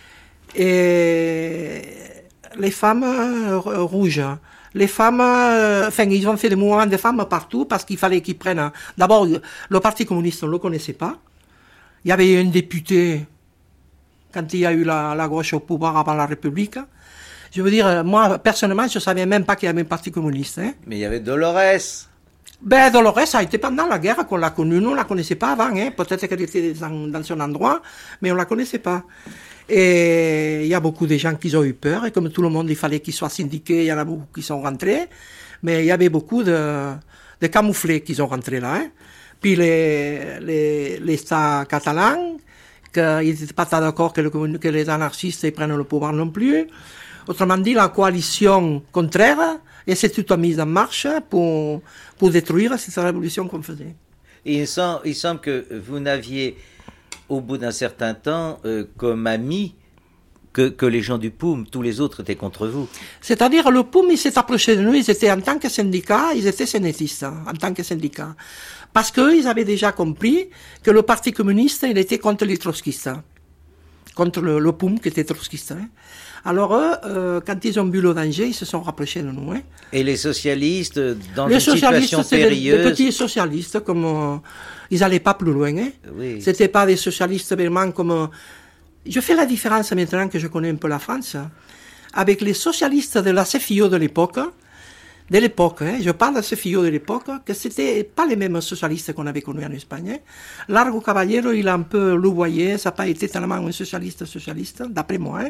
Et les femmes rouges, les femmes, ils ont fait des mouvements de femmes partout parce qu'il fallait qu'ils prennent. D'abord, le Parti communiste, on ne le connaissait pas. Il y avait un député, quand il y a eu la gauche au pouvoir avant la République. Je veux dire, moi, personnellement, je ne savais même pas qu'il y avait un Parti communiste. Hein. Mais il y avait Dolores. Ben, Dolores, ça a été pendant la guerre qu'on l'a connue. Nous, on ne la connaissait pas avant. Hein. Peut-être qu'elle était dans son endroit, mais on ne la connaissait pas. Et il y a beaucoup de gens qui ont eu peur, et comme tout le monde, il fallait qu'ils soient syndiqués, il y en a beaucoup qui sont rentrés, mais il y avait beaucoup de camouflés qui sont rentrés là. Hein. Puis l'État catalan, qu'ils n'étaient pas d'accord que les anarchistes prennent le pouvoir non plus. Autrement dit, la coalition contraire, et c'est tout mise en marche pour détruire cette révolution qu'on faisait. Et il semble que vous n'aviez, au bout d'un certain temps, comme ami, que les gens du POUM, tous les autres étaient contre vous. C'est-à-dire, le POUM, il s'est approché de nous, ils étaient en tant que syndicat, ils étaient sénétistes, en tant que syndicat. Parce qu'ils avaient déjà compris que le Parti communiste, il était contre les trotskistes, contre le POUM qui était trotskiste. Alors eux, quand ils ont vu le danger, ils se sont rapprochés de nous. Et les socialistes, dans une situation périlleuse... Les petits socialistes, comme ils n'allaient pas plus loin. Oui. C'était pas des socialistes vraiment comme... Je fais la différence maintenant que je connais un peu la France, avec les socialistes de la CFIO de l'époque, je parle de CFIO de l'époque, que c'était pas les mêmes socialistes qu'on avait connus en Espagne. Largo Caballero, il a un peu louvoyé, ça n'a pas été tellement un socialiste, d'après moi.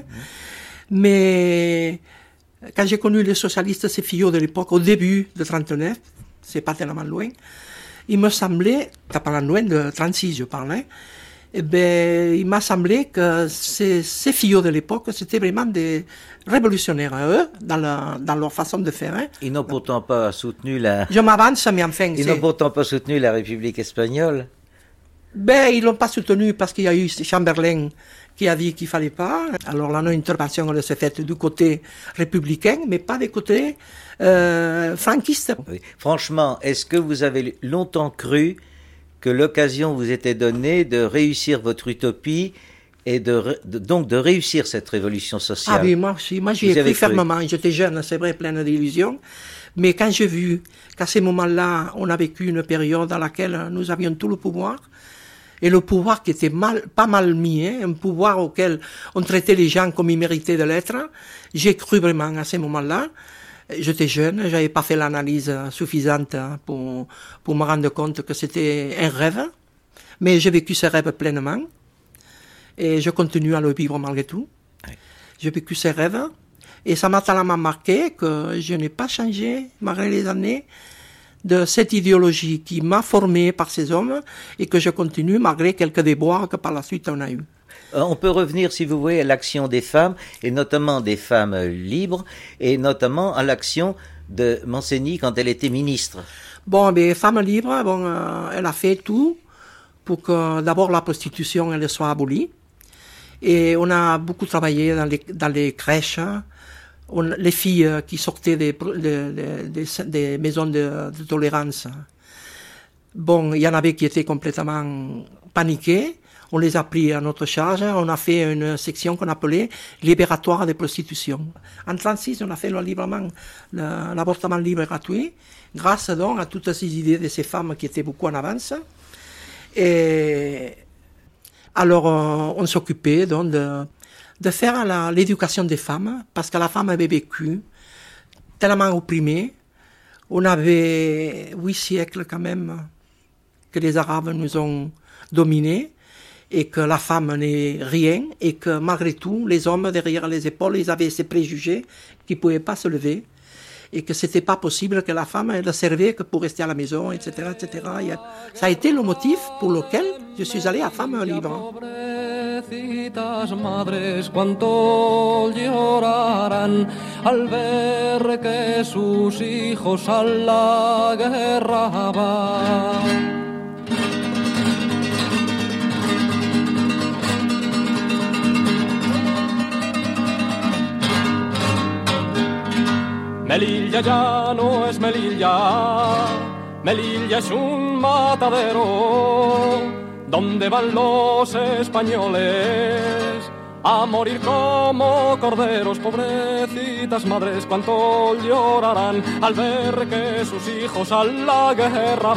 Mais quand j'ai connu les socialistes CFIO de l'époque, au début de 39, c'est pas tellement loin, il me semblait, t'as parlé loin de 36, je parle, eh ben, il m'a semblé que ces filles de l'époque, c'était vraiment des révolutionnaires, eux, dans leur façon de faire. Ils n'ont pourtant pas soutenu la... Je m'avance, mais enfin... Ils n'ont pourtant pas soutenu la République espagnole. Ben, ils l'ont pas soutenu parce qu'il y a eu Chamberlain qui a dit qu'il fallait pas. Alors la non-intervention, elle s'est faite du côté républicain, mais pas du côté franquiste. Oui. Franchement, est-ce que vous avez longtemps cru que l'occasion vous était donnée de réussir votre utopie et donc de réussir cette révolution sociale? Ah oui, moi j'y ai cru fermement. J'étais jeune, c'est vrai, pleine d'illusions. Mais quand j'ai vu qu'à ces moments-là, on a vécu une période dans laquelle nous avions tout le pouvoir, et le pouvoir qui était pas mal mis, un pouvoir auquel on traitait les gens comme ils méritaient de l'être, j'ai cru vraiment à ces moments-là. J'étais jeune, j'avais pas fait l'analyse suffisante pour me rendre compte que c'était un rêve, mais j'ai vécu ce rêve pleinement et je continue à le vivre malgré tout. Oui. J'ai vécu ce rêve et ça m'a tellement marqué que je n'ai pas changé malgré les années de cette idéologie qui m'a formé par ces hommes et que je continue malgré quelques déboires que par la suite on a eu. On peut revenir, si vous voulez, à l'action des femmes, et notamment des femmes libres, et notamment à l'action de Montseny quand elle était ministre. Bon, mais Femmes libres, elle a fait tout pour que d'abord la prostitution elle soit abolie. Et on a beaucoup travaillé dans les crèches. Les filles qui sortaient des maisons de tolérance. Bon, il y en avait qui étaient complètement paniquées. On les a pris à notre charge. On a fait une section qu'on appelait libératoire des prostitutions. En 1936, on a fait l'avortement libre et gratuit, grâce donc à toutes ces idées de ces femmes qui étaient beaucoup en avance. Et alors, on s'occupait donc de faire l'éducation des femmes, parce que la femme avait vécu tellement opprimée. On avait 8 siècles quand même que les Arabes nous ont dominés, et que la femme n'est rien, et que malgré tout, les hommes derrière les épaules, ils avaient ces préjugés qui ne pouvaient pas se lever, et que c'était pas possible que la femme elle ne servait que pour rester à la maison, etc., etc. Ça a été le motif pour lequel je suis allé à Femmes libres. Madres, cuánto llorarán al ver que sus hijos a la guerra van. Melilla ya no es Melilla, Melilla es un matadero, donde van los españoles a morir como corderos. Pobrecitas madres, cuánto llorarán al ver que sus hijos a la guerra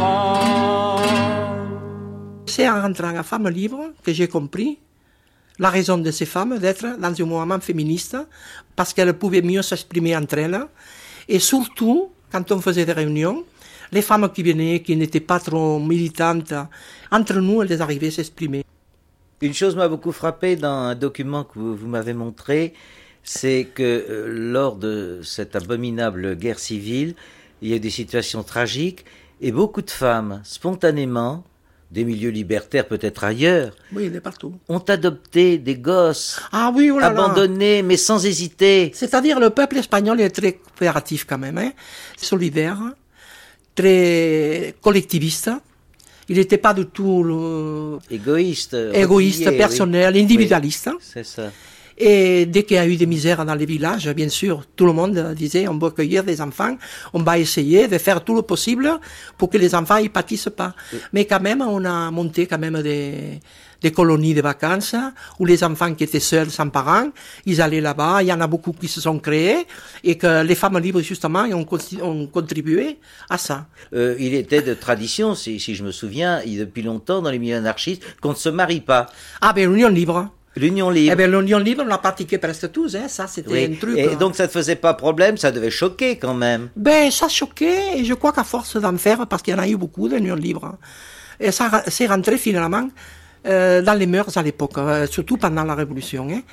van. C'est en rentrant à Femmes libres que j'ai compris la raison de ces femmes d'être dans un mouvement féministe, parce qu'elles pouvaient mieux s'exprimer entre elles. Et surtout, quand on faisait des réunions, les femmes qui venaient, qui n'étaient pas trop militantes, entre nous, elles arrivaient à s'exprimer. Une chose m'a beaucoup frappé dans un document que vous m'avez montré, c'est que lors de cette abominable guerre civile, il y a eu des situations tragiques, et beaucoup de femmes, spontanément, des milieux libertaires peut-être ailleurs, oui, il est partout, ont adopté des gosses, oui, oh là abandonnés, mais sans hésiter. C'est-à-dire le peuple espagnol est très coopératif quand même, solidaire, très collectiviste. Il n'était pas du tout égoïste, personnel, oui. individualiste. Oui, c'est ça. Et dès qu'il y a eu des misères dans les villages, bien sûr, tout le monde disait on va accueillir des enfants, on va essayer de faire tout le possible pour que les enfants y pâtissent pas. Mais quand même, on a monté quand même des colonies de vacances où les enfants qui étaient seuls, sans parents, ils allaient là-bas. Il y en a beaucoup qui se sont créés et que les femmes libres, justement, ont contribué à ça. Il était de tradition, si je me souviens, depuis longtemps dans les milieux anarchistes, qu'on ne se marie pas. Ah ben, l'Union libre. L'union libre. Eh bien, l'union libre, on l'a pratiqué presque tous, hein. Ça, c'était un truc. Et donc, ça ne te faisait pas problème, ça devait choquer quand même. Ben, ça choquait, et je crois qu'à force d'en faire, parce qu'il y en a eu beaucoup d'unions libres, et ça s'est rentré finalement dans les mœurs à l'époque, surtout pendant la Révolution. Hein.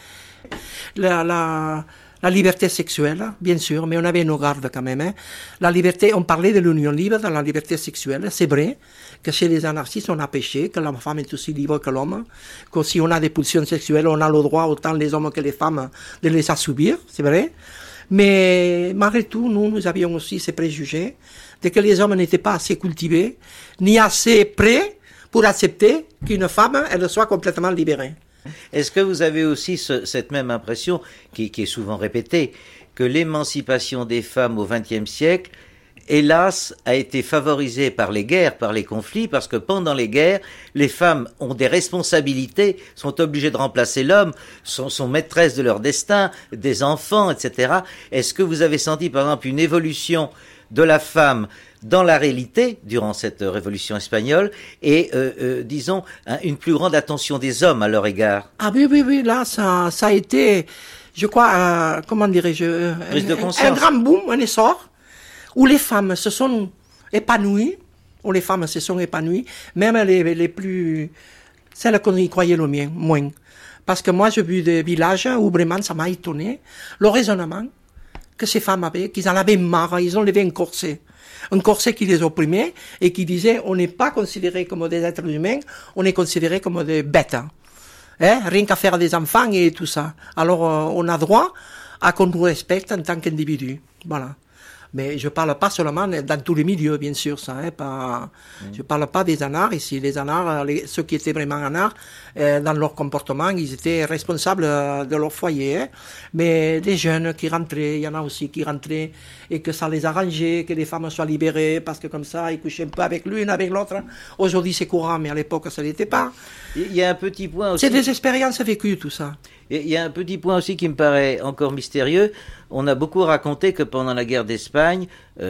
La liberté sexuelle, bien sûr, mais on avait nos gardes quand même. Hein. La liberté, on parlait de l'union libre dans la liberté sexuelle. C'est vrai que chez les anarchistes, on a péché, que la femme est aussi libre que l'homme, que si on a des pulsions sexuelles, on a le droit, autant les hommes que les femmes, de les assouvir, c'est vrai. Mais malgré tout, nous avions aussi ces préjugés de que les hommes n'étaient pas assez cultivés, ni assez prêts pour accepter qu'une femme, elle soit complètement libérée. Est-ce que vous avez aussi cette même impression, qui est souvent répétée, que l'émancipation des femmes au XXe siècle, hélas, a été favorisée par les guerres, par les conflits, parce que pendant les guerres, les femmes ont des responsabilités, sont obligées de remplacer l'homme, sont maîtresses de leur destin, des enfants, etc. Est-ce que vous avez senti, par exemple, une évolution de la femme dans la réalité, durant cette révolution espagnole, et, disons, une plus grande attention des hommes à leur égard? Ah oui, là, ça a été, je crois, comment dirais-je, prise de conscience. Un grand boom, un essor, où les femmes se sont épanouies, même les plus, celles qu'on y croyait le moins. Parce que moi, j'ai vu des villages où vraiment ça m'a étonné, le raisonnement que ces femmes avaient, qu'ils en avaient marre, ils ont levé un corset qui les opprimait et qui disait on n'est pas considérés comme des êtres humains, on est considérés comme des bêtes. Hein? Rien qu'à faire des enfants et tout ça. Alors on a droit à qu'on nous respecte en tant qu'individu. Voilà. Mais je parle pas seulement dans tous les milieux, bien sûr, ça. Hein, je parle pas des anards ici. Les anards, ceux qui étaient vraiment anards, dans leur comportement, ils étaient responsables de leur foyer. Hein. Mais les jeunes qui rentraient, il y en a aussi qui rentraient et que ça les arrangeait, que les femmes soient libérées parce que comme ça, ils couchaient un peu avec l'une, avec l'autre. Aujourd'hui, c'est courant, mais à l'époque, ça l'était pas. Il y a un petit point aussi. C'est des expériences vécues, tout ça. Il y a un petit point aussi qui me paraît encore mystérieux. On a beaucoup raconté que pendant la guerre d'Espagne,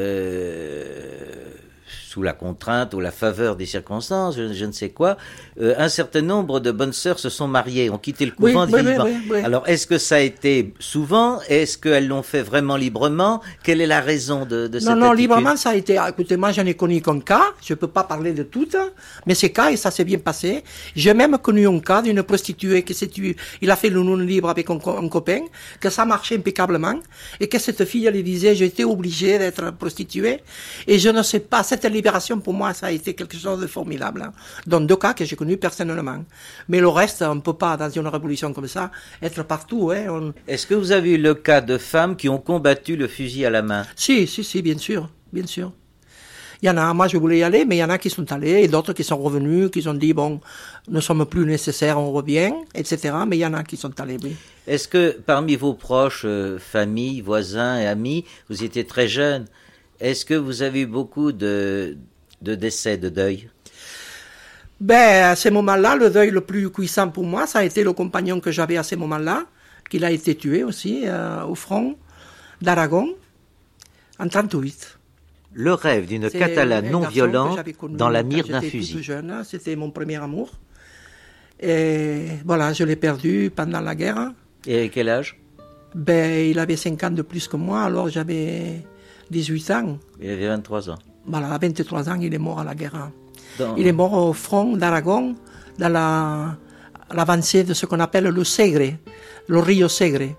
sous la contrainte ou la faveur des circonstances, je ne sais quoi, un certain nombre de bonnes sœurs se sont mariées, ont quitté le couvent vivant. Oui. Alors, est-ce que ça a été souvent? Est-ce qu'elles l'ont fait vraiment librement? Quelle est la raison de cette attitude? Non, librement, ça a été... Écoutez, moi, j'en ai connu qu'un cas. Je peux pas parler de toutes, mais ces cas, et ça s'est bien passé. J'ai même connu un cas d'une prostituée qui s'est tuée. Il a fait l'union libre avec un copain, que ça marchait impeccablement, et que cette fille, elle disait, j'étais obligée d'être prostituée, et je ne sais pas, cette libération, pour moi, ça a été quelque chose de formidable. Hein. Dans 2 cas que j'ai connus personnellement. Mais le reste, on ne peut pas, dans une révolution comme ça, être partout. Hein. Est-ce que vous avez eu le cas de femmes qui ont combattu le fusil à la main? Si, bien sûr. Il y en a, moi je voulais y aller, mais il y en a qui sont allés, et d'autres qui sont revenus, qui ont dit, bon, ne sommes plus nécessaires, on revient, etc. Mais il y en a qui sont allés, oui. Est-ce que parmi vos proches, famille, voisins et amis, vous étiez très jeunes, est-ce que vous avez eu beaucoup de décès, de deuil? Ben, à ce moment-là, le deuil le plus puissant pour moi, ça a été le compagnon que j'avais à ce moment-là, qu'il a été tué aussi au front d'Aragon, en 1938. Le rêve d'une Catalane non violente dans la mire d'un fusil. Tout jeune, c'était mon premier amour. Et voilà, je l'ai perdu pendant la guerre. Et à quel âge? Ben, il avait 5 ans de plus que moi, alors j'avais 18 ans. Il avait 23 ans. Voilà, à 23 ans, il est mort à la guerre. Il est mort au front d'Aragon, dans l'avancée de ce qu'on appelle le Segre, le Rio Segre.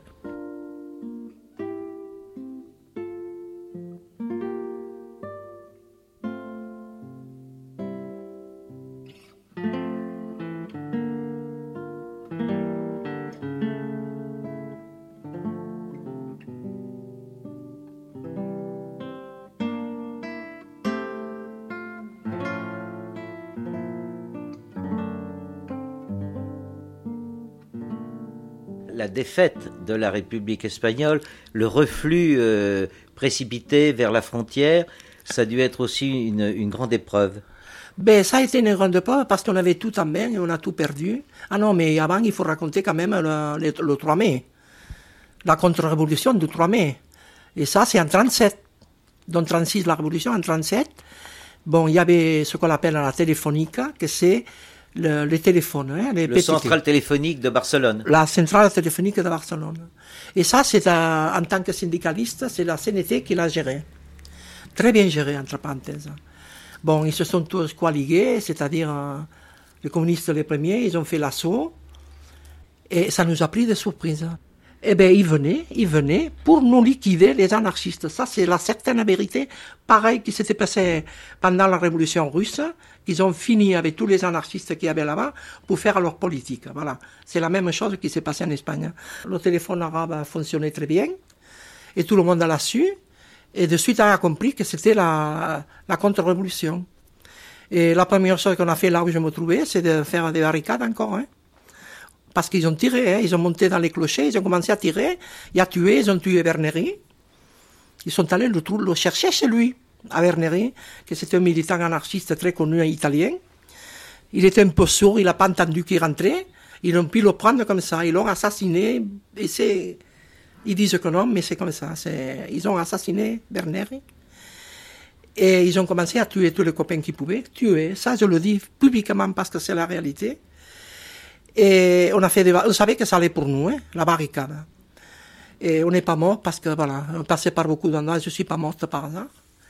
la défaite de la République espagnole, le reflux précipité vers la frontière, ça a dû être aussi une grande épreuve. Ben, ça a été une grande épreuve parce qu'on avait tout en main et on a tout perdu. Ah non, mais avant, il faut raconter quand même le 3 mai. La contre-révolution du 3 mai. Et ça, c'est en 37. Donc 36, la révolution, en 37. Bon, il y avait ce qu'on appelle la téléphonique, que c'est les téléphones. Les le central téléphonique de Barcelone. La centrale téléphonique de Barcelone. Et ça, c'est en tant que syndicaliste, c'est la CNT qui l'a géré. Très bien géré, entre parenthèses. Bon, ils se sont tous coaligués, c'est-à-dire les communistes les premiers, ils ont fait l'assaut. Et ça nous a pris de surprise. Eh bien, ils venaient pour nous liquider les anarchistes. Ça, c'est la certaine vérité. Pareil qui s'était passé pendant la révolution russe, qu'ils ont fini avec tous les anarchistes qu'il y avait là-bas pour faire leur politique. Voilà. C'est la même chose qui s'est passé en Espagne. Le téléphone arabe a fonctionné très bien et tout le monde l'a su. Et de suite, on a compris que c'était la contre-révolution. Et la première chose qu'on a fait là où je me trouvais, c'est de faire des barricades encore, parce qu'ils ont tiré, ils ont monté dans les clochers, ils ont commencé à tirer, ils ont tué Berneri. Ils sont allés le chercher chez lui, à Berneri, que c'était un militant anarchiste très connu italien. Il était un peu sourd, il n'a pas entendu qu'il rentrait. Ils ont pu le prendre comme ça, ils l'ont assassiné. Et ils disent que non, mais c'est comme ça. Ils ont assassiné Berneri. Et ils ont commencé à tuer tous les copains qu'ils pouvaient tuer. Ça, je le dis publiquement parce que c'est la réalité. Et on savait que ça allait pour nous, la barricade. Et on n'est pas mort parce que, voilà, on passait par beaucoup d'endroits, je ne suis pas morte par hasard.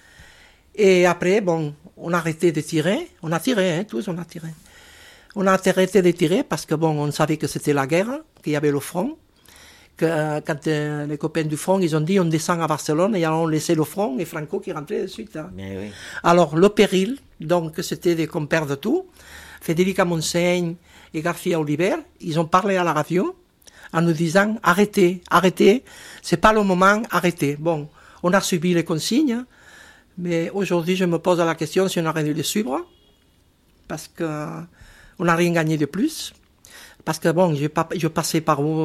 Et après, bon, on a arrêté de tirer. On a tiré, tous on a tiré. On a arrêté de tirer parce que, bon, on savait que c'était la guerre, qu'il y avait le front. Que quand les copains du front, ils ont dit on descend à Barcelone, et alors on laissait le front et Franco qui rentrait de suite. Mais oui. Alors, le péril, donc, c'était des compères de tout. Federica Montseny et García Oliver, ils ont parlé à la radio en nous disant arrêtez, c'est pas le moment, arrêtez. Bon, on a suivi les consignes, mais aujourd'hui je me pose la question si on aurait dû les suivre, parce que on n'a rien gagné de plus. Parce que bon, je passais par où,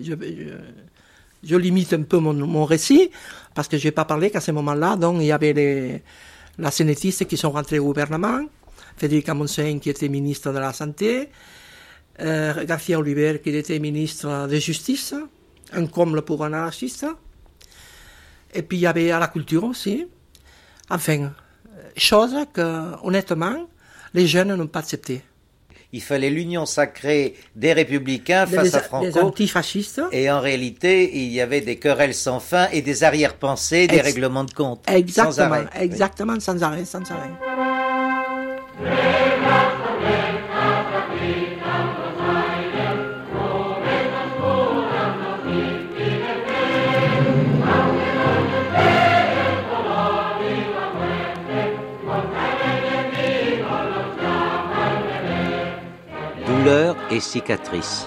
je limite un peu mon récit, parce que je n'ai pas parlé qu'à ce moment-là, donc il y avait la CNTiste qui sont rentrés au gouvernement, Federica Montseny qui était ministre de la Santé, García Oliver qui était ministre de Justice, un comble pour un anarchiste, et puis il y avait à la culture aussi. Enfin, chose que, honnêtement, les jeunes n'ont pas accepté. Il fallait l'union sacrée des républicains face à Franco. Des antifascistes. Et en réalité, il y avait des querelles sans fin et des arrière-pensées, des règlements de compte. Exactement, sans arrêt. Exactement, oui. Sans arrêt. Douleur et cicatrices.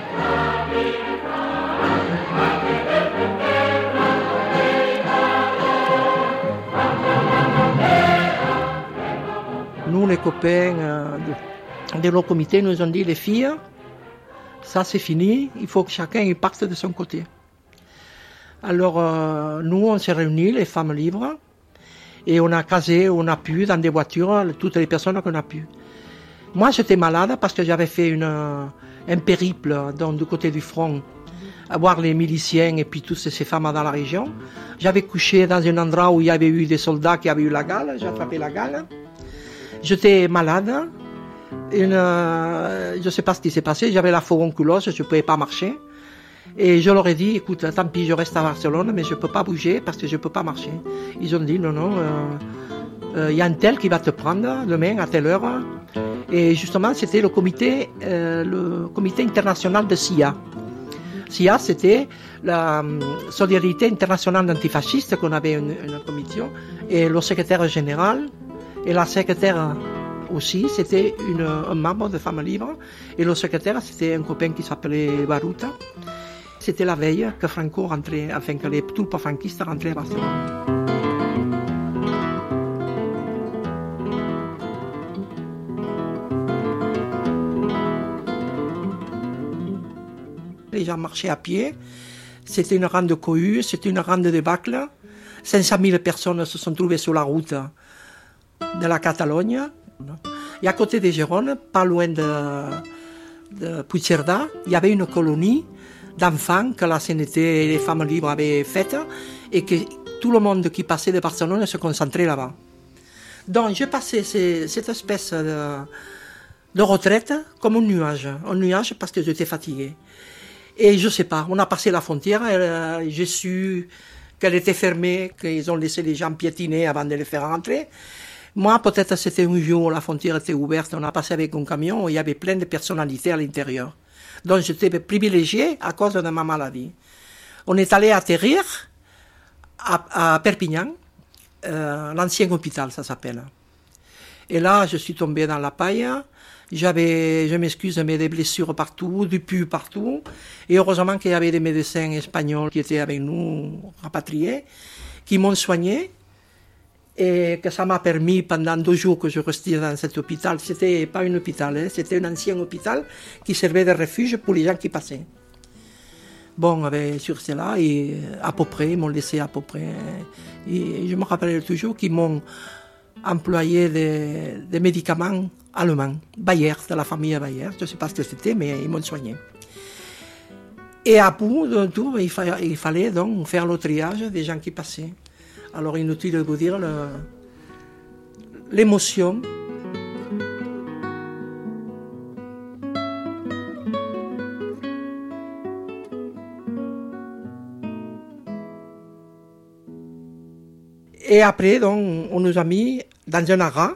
Nous, les copains de nos comités, nous ont dit, les filles, ça c'est fini, il faut que chacun y parte de son côté. Alors, nous, on s'est réunis, les femmes libres, et on a casé, on a pu, dans des voitures, toutes les personnes qu'on a pu. Moi, j'étais malade parce que j'avais fait un périple du côté du front, à voir les miliciens et puis toutes ces femmes dans la région. J'avais couché dans un endroit où il y avait eu des soldats qui avaient eu la gale, j'ai attrapé la gale. J'étais malade, je ne sais pas ce qui s'est passé, j'avais la fouronculose, je ne pouvais pas marcher. Et je leur ai dit, écoute, tant pis, je reste à Barcelone, mais je ne peux pas bouger parce que je ne peux pas marcher. Ils ont dit, non, y a un tel qui va te prendre demain à telle heure. Et justement, c'était le comité international de SIA. SIA, c'était la Solidarité internationale antifasciste qu'on avait une commission. Et le secrétaire général et la secrétaire aussi, c'était un membre de Femmes Libres. Et le secrétaire, c'était un copain qui s'appelait Baruta. C'était la veille que Franco rentrait, enfin que les troupes franquistes rentraient à Barcelone. les gens marchaient à pied. C'était une grande cohue, c'était une grande débâcle. 500 000 personnes se sont trouvées sur la route de la Catalogne. Et à côté de Gérone, pas loin de Puigcerdà, il y avait une colonie d'enfants que la CNT et les femmes libres avaient faite et que tout le monde qui passait de Barcelone se concentrait là-bas. Donc j'ai passé cette espèce de retraite comme un nuage parce que j'étais fatigué. Et je sais pas, on a passé la frontière, j'ai su qu'elle était fermée, qu'ils ont laissé les gens piétiner avant de les faire rentrer. Moi, peut-être c'était un jour où la frontière était ouverte, on a passé avec un camion où il y avait plein de personnalités à l'intérieur. Donc j'étais privilégié à cause de ma maladie. On est allé atterrir à Perpignan, l'ancien hôpital, ça s'appelle. Et là, je suis tombé dans la paille. Je m'excuse, mais des blessures partout, du pu partout. Et heureusement qu'il y avait des médecins espagnols qui étaient avec nous, rapatriés, qui m'ont soigné. Et que ça m'a permis, pendant 2 jours que je restais dans cet hôpital, c'était pas un hôpital, c'était un ancien hôpital qui servait de refuge pour les gens qui passaient. Bon, sur cela, et à peu près, ils m'ont laissé à peu près. Et je me rappelle toujours qu'ils m'ont employé des médicaments allemands, Bayer, de la famille Bayer. Je ne sais pas ce que c'était, mais ils m'ont soigné. Et à bout d'un tour, il fallait donc faire le triage des gens qui passaient. Alors, inutile de vous dire l'émotion. Et après, donc, on nous a mis dans un haras.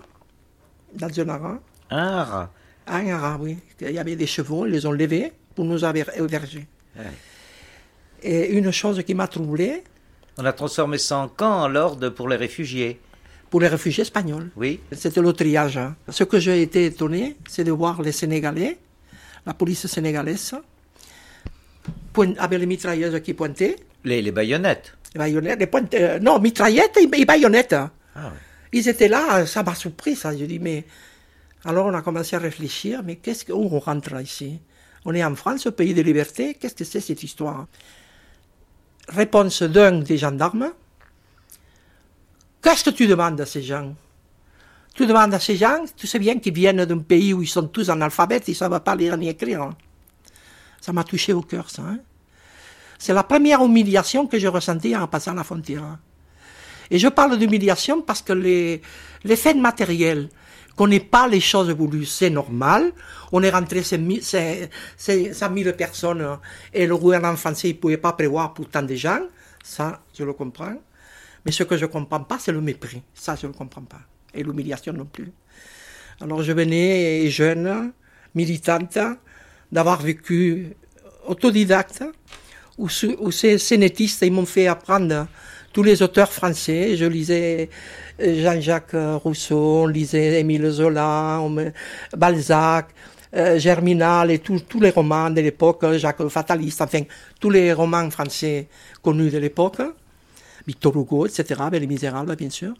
Un haras? Un haras, oui. Il y avait des chevaux, ils les ont levés pour nous héberger. Ouais. Et une chose qui m'a troublé... On a transformé ça en camp, alors, pour les réfugiés. Pour les réfugiés espagnols. Oui. C'était le triage. Ce que j'ai été étonné, c'est de voir les Sénégalais, la police sénégalaise, avec les mitrailleuses qui pointaient. Les baïonnettes. Les baïonnettes, non, mitraillettes et baïonnettes. Ah, oui. Ils étaient là, ça m'a surpris, ça. Je dis, mais... Alors on a commencé à réfléchir, mais qu'est-ce qu'on rentre ici? On est en France, pays de liberté, qu'est-ce que c'est cette histoire? Réponse d'un des gendarmes. Qu'est-ce que tu demandes à ces gens? Tu demandes à ces gens, tu sais bien qu'ils viennent d'un pays où ils sont tous analphabètes, ils ne savent pas lire ni écrire. Ça m'a touché au cœur, ça. Hein? C'est la première humiliation que j'ai ressentie en passant la frontière. Et je parle d'humiliation parce que les faits matériels, qu'on n'ait pas les choses voulues, c'est normal. On est rentré 100 000 personnes et le gouvernement français ne pouvait pas prévoir pour tant de gens. Ça, je le comprends. Mais ce que je ne comprends pas, c'est le mépris. Ça, je ne le comprends pas. Et l'humiliation non plus. Alors je venais jeune, militante, d'avoir vécu autodidacte, où ces scénétistes, ils m'ont fait apprendre tous les auteurs français. Je lisais Jean-Jacques Rousseau, on lisait Émile Zola, Balzac, Germinal et tous les romans de l'époque, Jacques le Fataliste, enfin, tous les romans français connus de l'époque, Victor Hugo, etc., Les Misérables, bien sûr.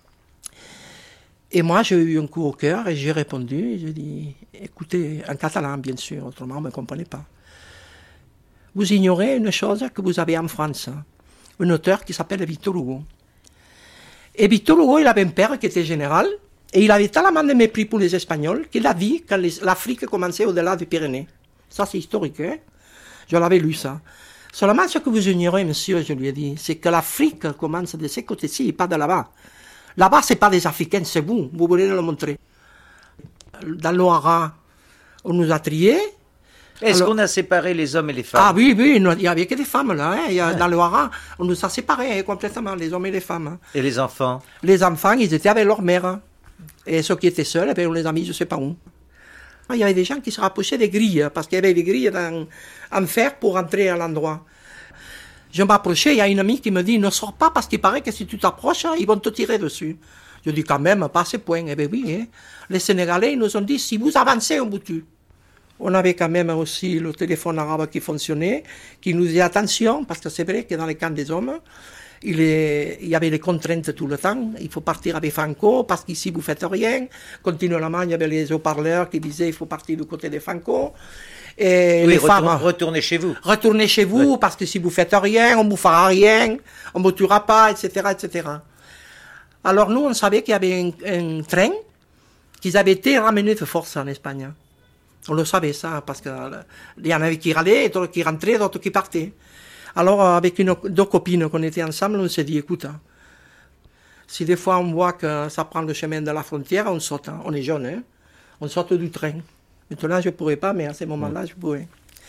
Et moi, j'ai eu un coup au cœur et j'ai répondu, j'ai dit, écoutez, en catalan, bien sûr, autrement, on ne me comprenait pas. Vous ignorez une chose que vous avez en France, un auteur qui s'appelle Victor Hugo. Et Victor Hugo, il avait un père qui était général, et il avait tellement de mépris pour les Espagnols qu'il a dit que l'Afrique commençait au-delà des Pyrénées. Ça, c'est historique, hein? Je l'avais lu, ça. Seulement, ce que vous ignorez, monsieur, je lui ai dit, c'est que l'Afrique commence de ce côté-ci et pas de là-bas. Là-bas, ce n'est pas des Africains, c'est vous voulez le montrer. Dans l'Ohara, on nous a triés. Est-ce qu'on a séparé les hommes et les femmes? Ah oui, il n'y avait que des femmes là. Hein. Dans le Haras, on nous a séparés complètement, les hommes et les femmes. Et les enfants? Les enfants, ils étaient avec leur mère. Et ceux qui étaient seuls, on les a mis je ne sais pas où. Il y avait des gens qui se rapprochaient des grilles, parce qu'il y avait des grilles en fer pour entrer à l'endroit. Je m'approchais, il y a une amie qui me dit, ne sors pas parce qu'il paraît que si tu t'approches, ils vont te tirer dessus. Je dis quand même, pas à ce point. Eh bien oui, hein. Les Sénégalais, ils nous ont dit, si vous avancez, on vous tue. On avait quand même aussi le téléphone arabe qui fonctionnait, qui nous disait attention, parce que c'est vrai que dans les camps des hommes, il y avait les contraintes tout le temps. Il faut partir avec Franco parce qu'ici vous faites rien. Continuellement, il y avait les haut-parleurs qui disaient il faut partir du côté de Franco. Et oui, les femmes, retournez chez vous. Retournez chez vous, parce que si vous faites rien, on ne vous fera rien, on ne vous tuera pas, etc., etc. Alors nous, on savait qu'il y avait un train qu'ils avaient été ramenés de force en Espagne. On le savait ça, parce qu'il y en avait qui râlaient, d'autres qui rentraient, d'autres qui partaient. Alors avec deux copines qu'on était ensemble, on s'est dit, écoute, si des fois on voit que ça prend le chemin de la frontière, on saute. On est jeunes, hein, on saute du train. Maintenant, je ne pourrais pas, mais à ce moment-là, je pourrais.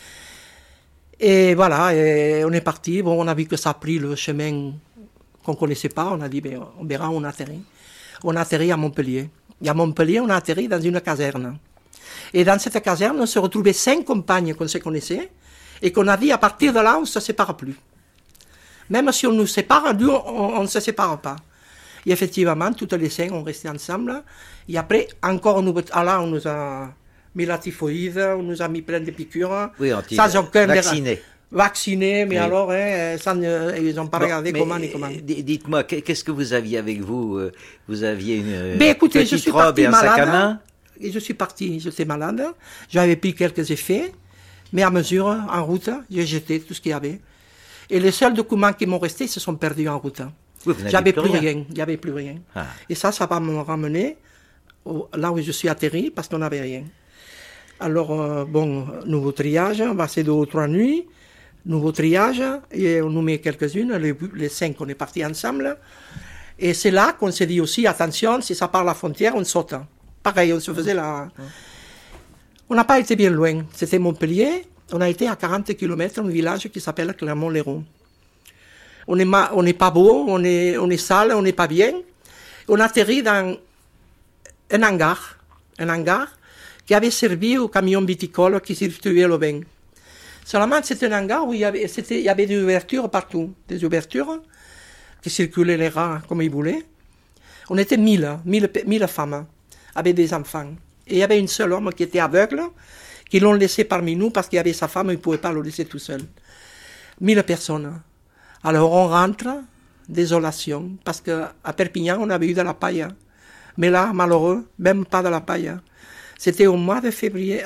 Et voilà, et on est parti. Bon, on a vu que ça a pris le chemin qu'on ne connaissait pas. On a dit, ben, on verra où on atterrit. On a atterri à Montpellier. Et à Montpellier, on a atterri dans une caserne. Et dans cette caserne, on se retrouvait 5 compagnes qu'on se connaissait et qu'on a dit, à partir de là, on ne se sépare plus. Même si on nous sépare, nous, on ne se sépare pas. Et effectivement, toutes les 5 ont resté ensemble. Et après, encore, on nous a mis la typhoïde, on nous a mis plein de piqûres. Oui, sans aucun vaccinés, mais oui. Alors, ils n'ont pas regardé comment ni comment. Dites-moi, qu'est-ce que vous aviez avec vous? Vous aviez une écoutez, petite robe et un sac à main? Et je suis parti, j'étais malade. J'avais pris quelques effets, mais à mesure, en route, j'ai jeté tout ce qu'il y avait. Et les seuls documents qui m'ont resté se sont perdus en route. Oui, j'avais plus rien. Il n'y avait plus rien. Ah. Et ça va me ramener là où je suis atterri, parce qu'on n'avait rien. Alors, nouveau triage, on va passer 2 ou 3 nuits, nouveau triage, et on nous met quelques-unes, les 5, on est partis ensemble. Et c'est là qu'on s'est dit aussi, attention, si ça part la frontière, on saute. Pareil, on se faisait là. On n'a pas été bien loin, c'était Montpellier, on a été à 40 km, un village qui s'appelle Clermont-Lérault. On n'est pas beau, on est sale, on n'est pas bien. On atterrit dans un hangar qui avait servi aux camions viticoles qui distribuaient le vin. Seulement, c'était un hangar où il y avait des ouvertures partout, des ouvertures qui circulaient les rats comme ils voulaient. On était 1000 femmes avec des enfants. Et il y avait une seule homme qui était aveugle, qui l'ont laissé parmi nous parce qu'il y avait sa femme, il ne pouvait pas le laisser tout seul. 1000 personnes. Alors on rentre, désolation, parce qu'à Perpignan, on avait eu de la paille. Mais là, malheureux, même pas de la paille. C'était au mois de février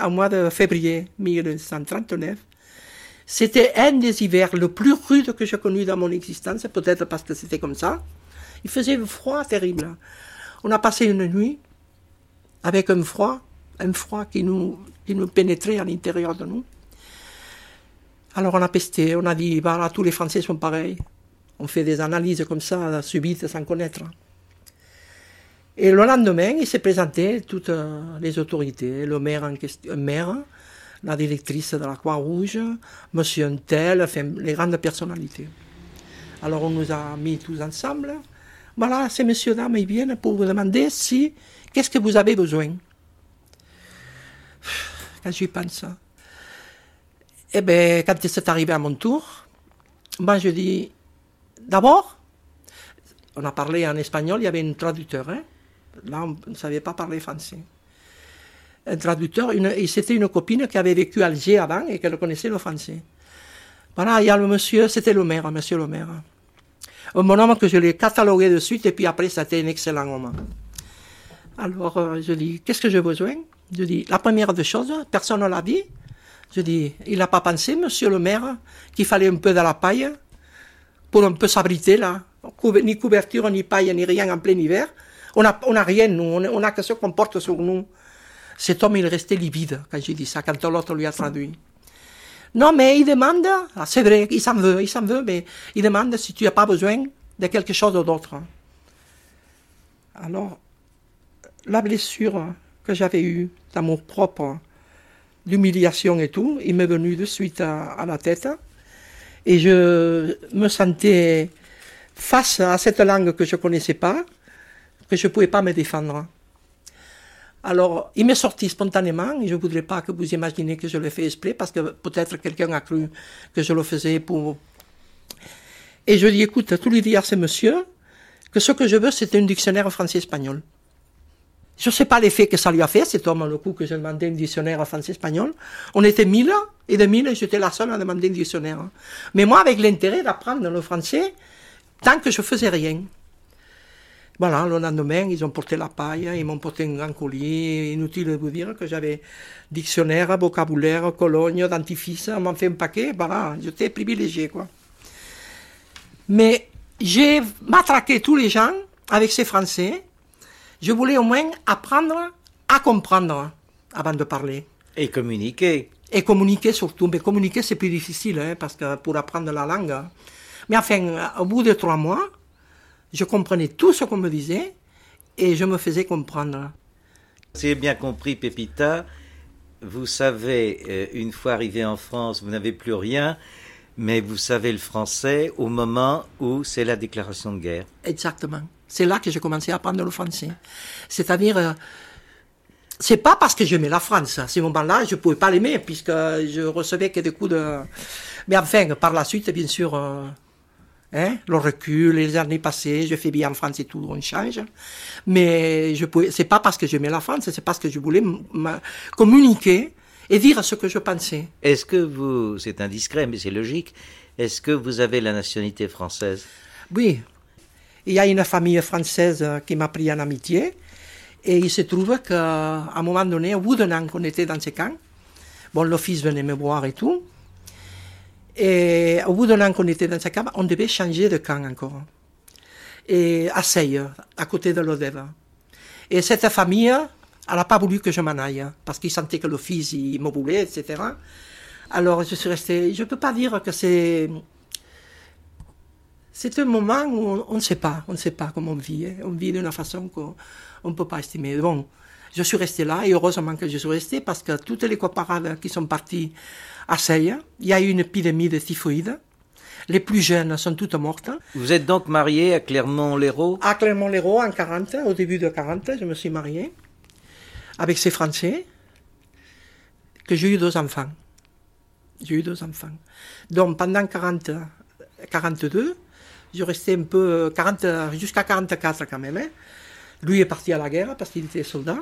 1939. C'était un des hivers le plus rude que j'ai connu dans mon existence, peut-être parce que c'était comme ça. Il faisait froid terrible. On a passé une nuit avec un froid qui nous pénétrait à l'intérieur de nous. Alors on a pesté, on a dit, voilà, tous les Français sont pareils. On fait des analyses comme ça, subites, sans connaître. Et le lendemain, il s'est présenté toutes les autorités, le maire en question, la directrice de la Croix-Rouge, monsieur Untel, enfin, les grandes personnalités. Alors on nous a mis tous ensemble. Voilà, ces messieurs, dames, ils viennent pour vous demander qu'est-ce que vous avez besoin. Quand j'y pense. Eh bien, quand c'est arrivé à mon tour, moi je dis, d'abord, on a parlé en espagnol, il y avait un traducteur, hein. Là, on ne savait pas parler français. Un traducteur, et c'était une copine qui avait vécu à Alger avant et qui connaissait le français. Voilà, il y a le monsieur, c'était le maire, monsieur le maire. Un bonhomme que je l'ai catalogué de suite, et puis après, c'était un excellent homme. Alors, je dis, qu'est-ce que j'ai besoin? Je dis, la première des choses, personne ne l'a dit. Je dis, il n'a pas pensé, monsieur le maire, qu'il fallait un peu de la paille pour un peu s'abriter, là. Ni couverture, ni paille, ni rien en plein hiver. On n'a rien, nous. On n'a que ce qu'on porte sur nous. Cet homme, il restait livide quand j'ai dit ça, quand l'autre lui a traduit. Non, mais il demande, c'est vrai, il s'en veut, mais il demande si tu n'as pas besoin de quelque chose d'autre. Alors, la blessure que j'avais eue dans mon propre d'humiliation et tout, il m'est venu de suite à la tête. Et je me sentais face à cette langue que je ne connaissais pas, que je ne pouvais pas me défendre. Alors, il m'est sorti spontanément, et je ne voudrais pas que vous imaginiez que je l'ai fait exprès, parce que peut-être quelqu'un a cru que je le faisais pour... Et je dis, écoute, tu lui dis à ce monsieur que ce que je veux, c'est un dictionnaire français-espagnol. Je ne sais pas l'effet que ça lui a fait, cet homme, le coup que j'ai demandé un dictionnaire français-espagnol. On était 1000, et de 1000, j'étais la seule à demander un dictionnaire. Mais moi, avec l'intérêt d'apprendre le français, tant que je faisais rien. Voilà, le lendemain, ils ont porté la paille, ils m'ont porté un grand colis. Inutile de vous dire que j'avais dictionnaire, vocabulaire, cologne, dentifrice, on m'en fait un paquet, voilà, j'étais privilégié, quoi. Mais j'ai matraqué tous les gens avec ces Français. Je voulais au moins apprendre à comprendre avant de parler. Et communiquer. Et communiquer surtout. Mais communiquer, c'est plus difficile, hein, parce que pour apprendre la langue. Mais enfin, au bout de 3 mois, je comprenais tout ce qu'on me disait et je me faisais comprendre. Si j'ai bien compris, Pepita, vous savez, une fois arrivé en France, vous n'avez plus rien, mais vous savez le français au moment où c'est la déclaration de guerre. Exactement. C'est là que j'ai commencé à apprendre le français. C'est-à-dire, c'est pas parce que j'aimais la France. À ce moment-là, je pouvais pas l'aimer puisque je recevais que des coups de... Mais enfin, par la suite, bien sûr... le recul, les années passées, je fais bien en France et tout, on change. Mais c'est pas parce que j'aimais la France, c'est parce que je voulais communiquer et dire ce que je pensais. Est-ce que c'est indiscret, mais c'est logique, est-ce que vous avez la nationalité française? Oui. Il y a une famille française qui m'a pris en amitié. Et il se trouve qu'à un moment donné, au bout d'un an qu'on était dans ces camps, bon, le fils venait me voir et tout. Et au bout d'un an qu'on était dans ce camp, on devait changer de camp encore. Et à Seille, à côté de l'Odève. Et cette famille, elle n'a pas voulu que je m'en aille, parce qu'ils sentaient que le fils, il me voulait, etc. Alors je suis resté. Je ne peux pas dire que c'est un moment où on ne sait pas comment on vit. Hein. On vit d'une façon qu'on ne peut pas estimer. Bon, je suis resté là, et heureusement que je suis resté, parce que toutes les camarades qui sont partis à Seille, il y a eu une épidémie de typhoïde. Les plus jeunes sont toutes mortes. Vous êtes donc marié à Clermont-Lérault? À Clermont-Lérault, en 40, au début de 40, je me suis marié avec ces Français, que j'ai eu 2 enfants. Donc pendant 42, je restais un peu, jusqu'à 44 quand même. Hein. Lui est parti à la guerre parce qu'il était soldat.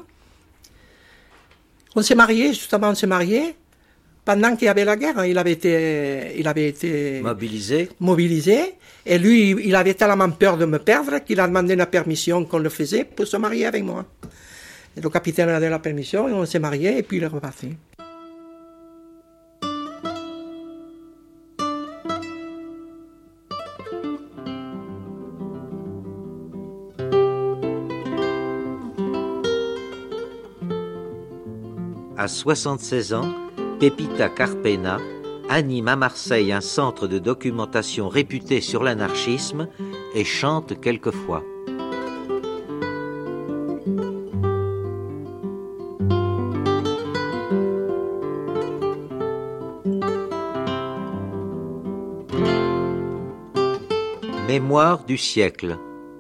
On s'est marié. Pendant qu'il y avait la guerre, il avait été mobilisé. Et lui, il avait tellement peur de me perdre qu'il a demandé la permission qu'on le faisait pour se marier avec moi. Et le capitaine a donné la permission et on s'est marié et puis il est reparti. À 76 ans, Pepita Carpena anime à Marseille un centre de documentation réputé sur l'anarchisme et chante quelquefois. Mémoire du siècle.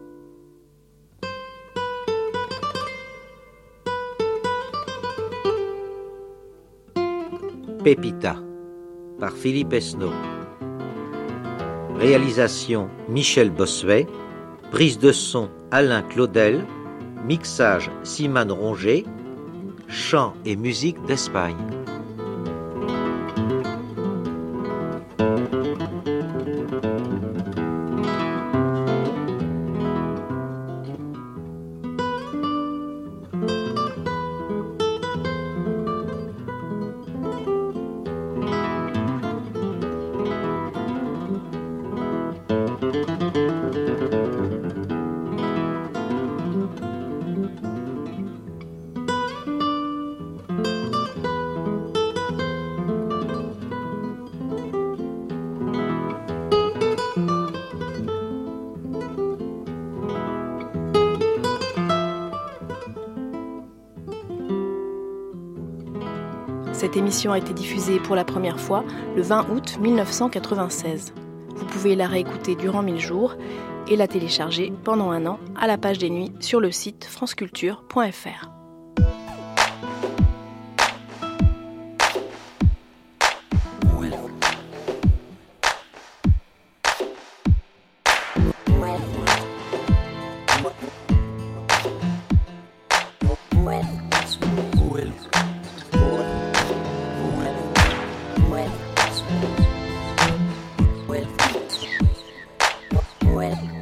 Pepita, par Philippe Esnault. Réalisation Michel Bossuet. Prise de son Alain Claudel. Mixage Simone Ronger. Chant et musique d'Espagne. Cette émission a été diffusée pour la première fois le 20 août 1996. Vous pouvez la réécouter durant 1000 jours et la télécharger pendant 1 an à la page des nuits sur le site franceculture.fr. Well.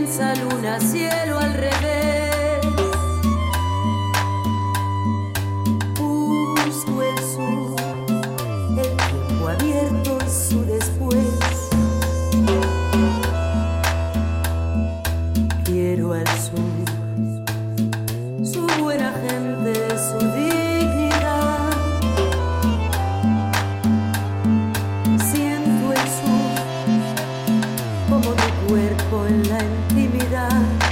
inmensa luna, cielo al revés. Busco el sur, el tiempo abierto y su después. Quiero al sur, su buena gente, su dignidad. Siento el sur como tu cuerpo en la intimidad.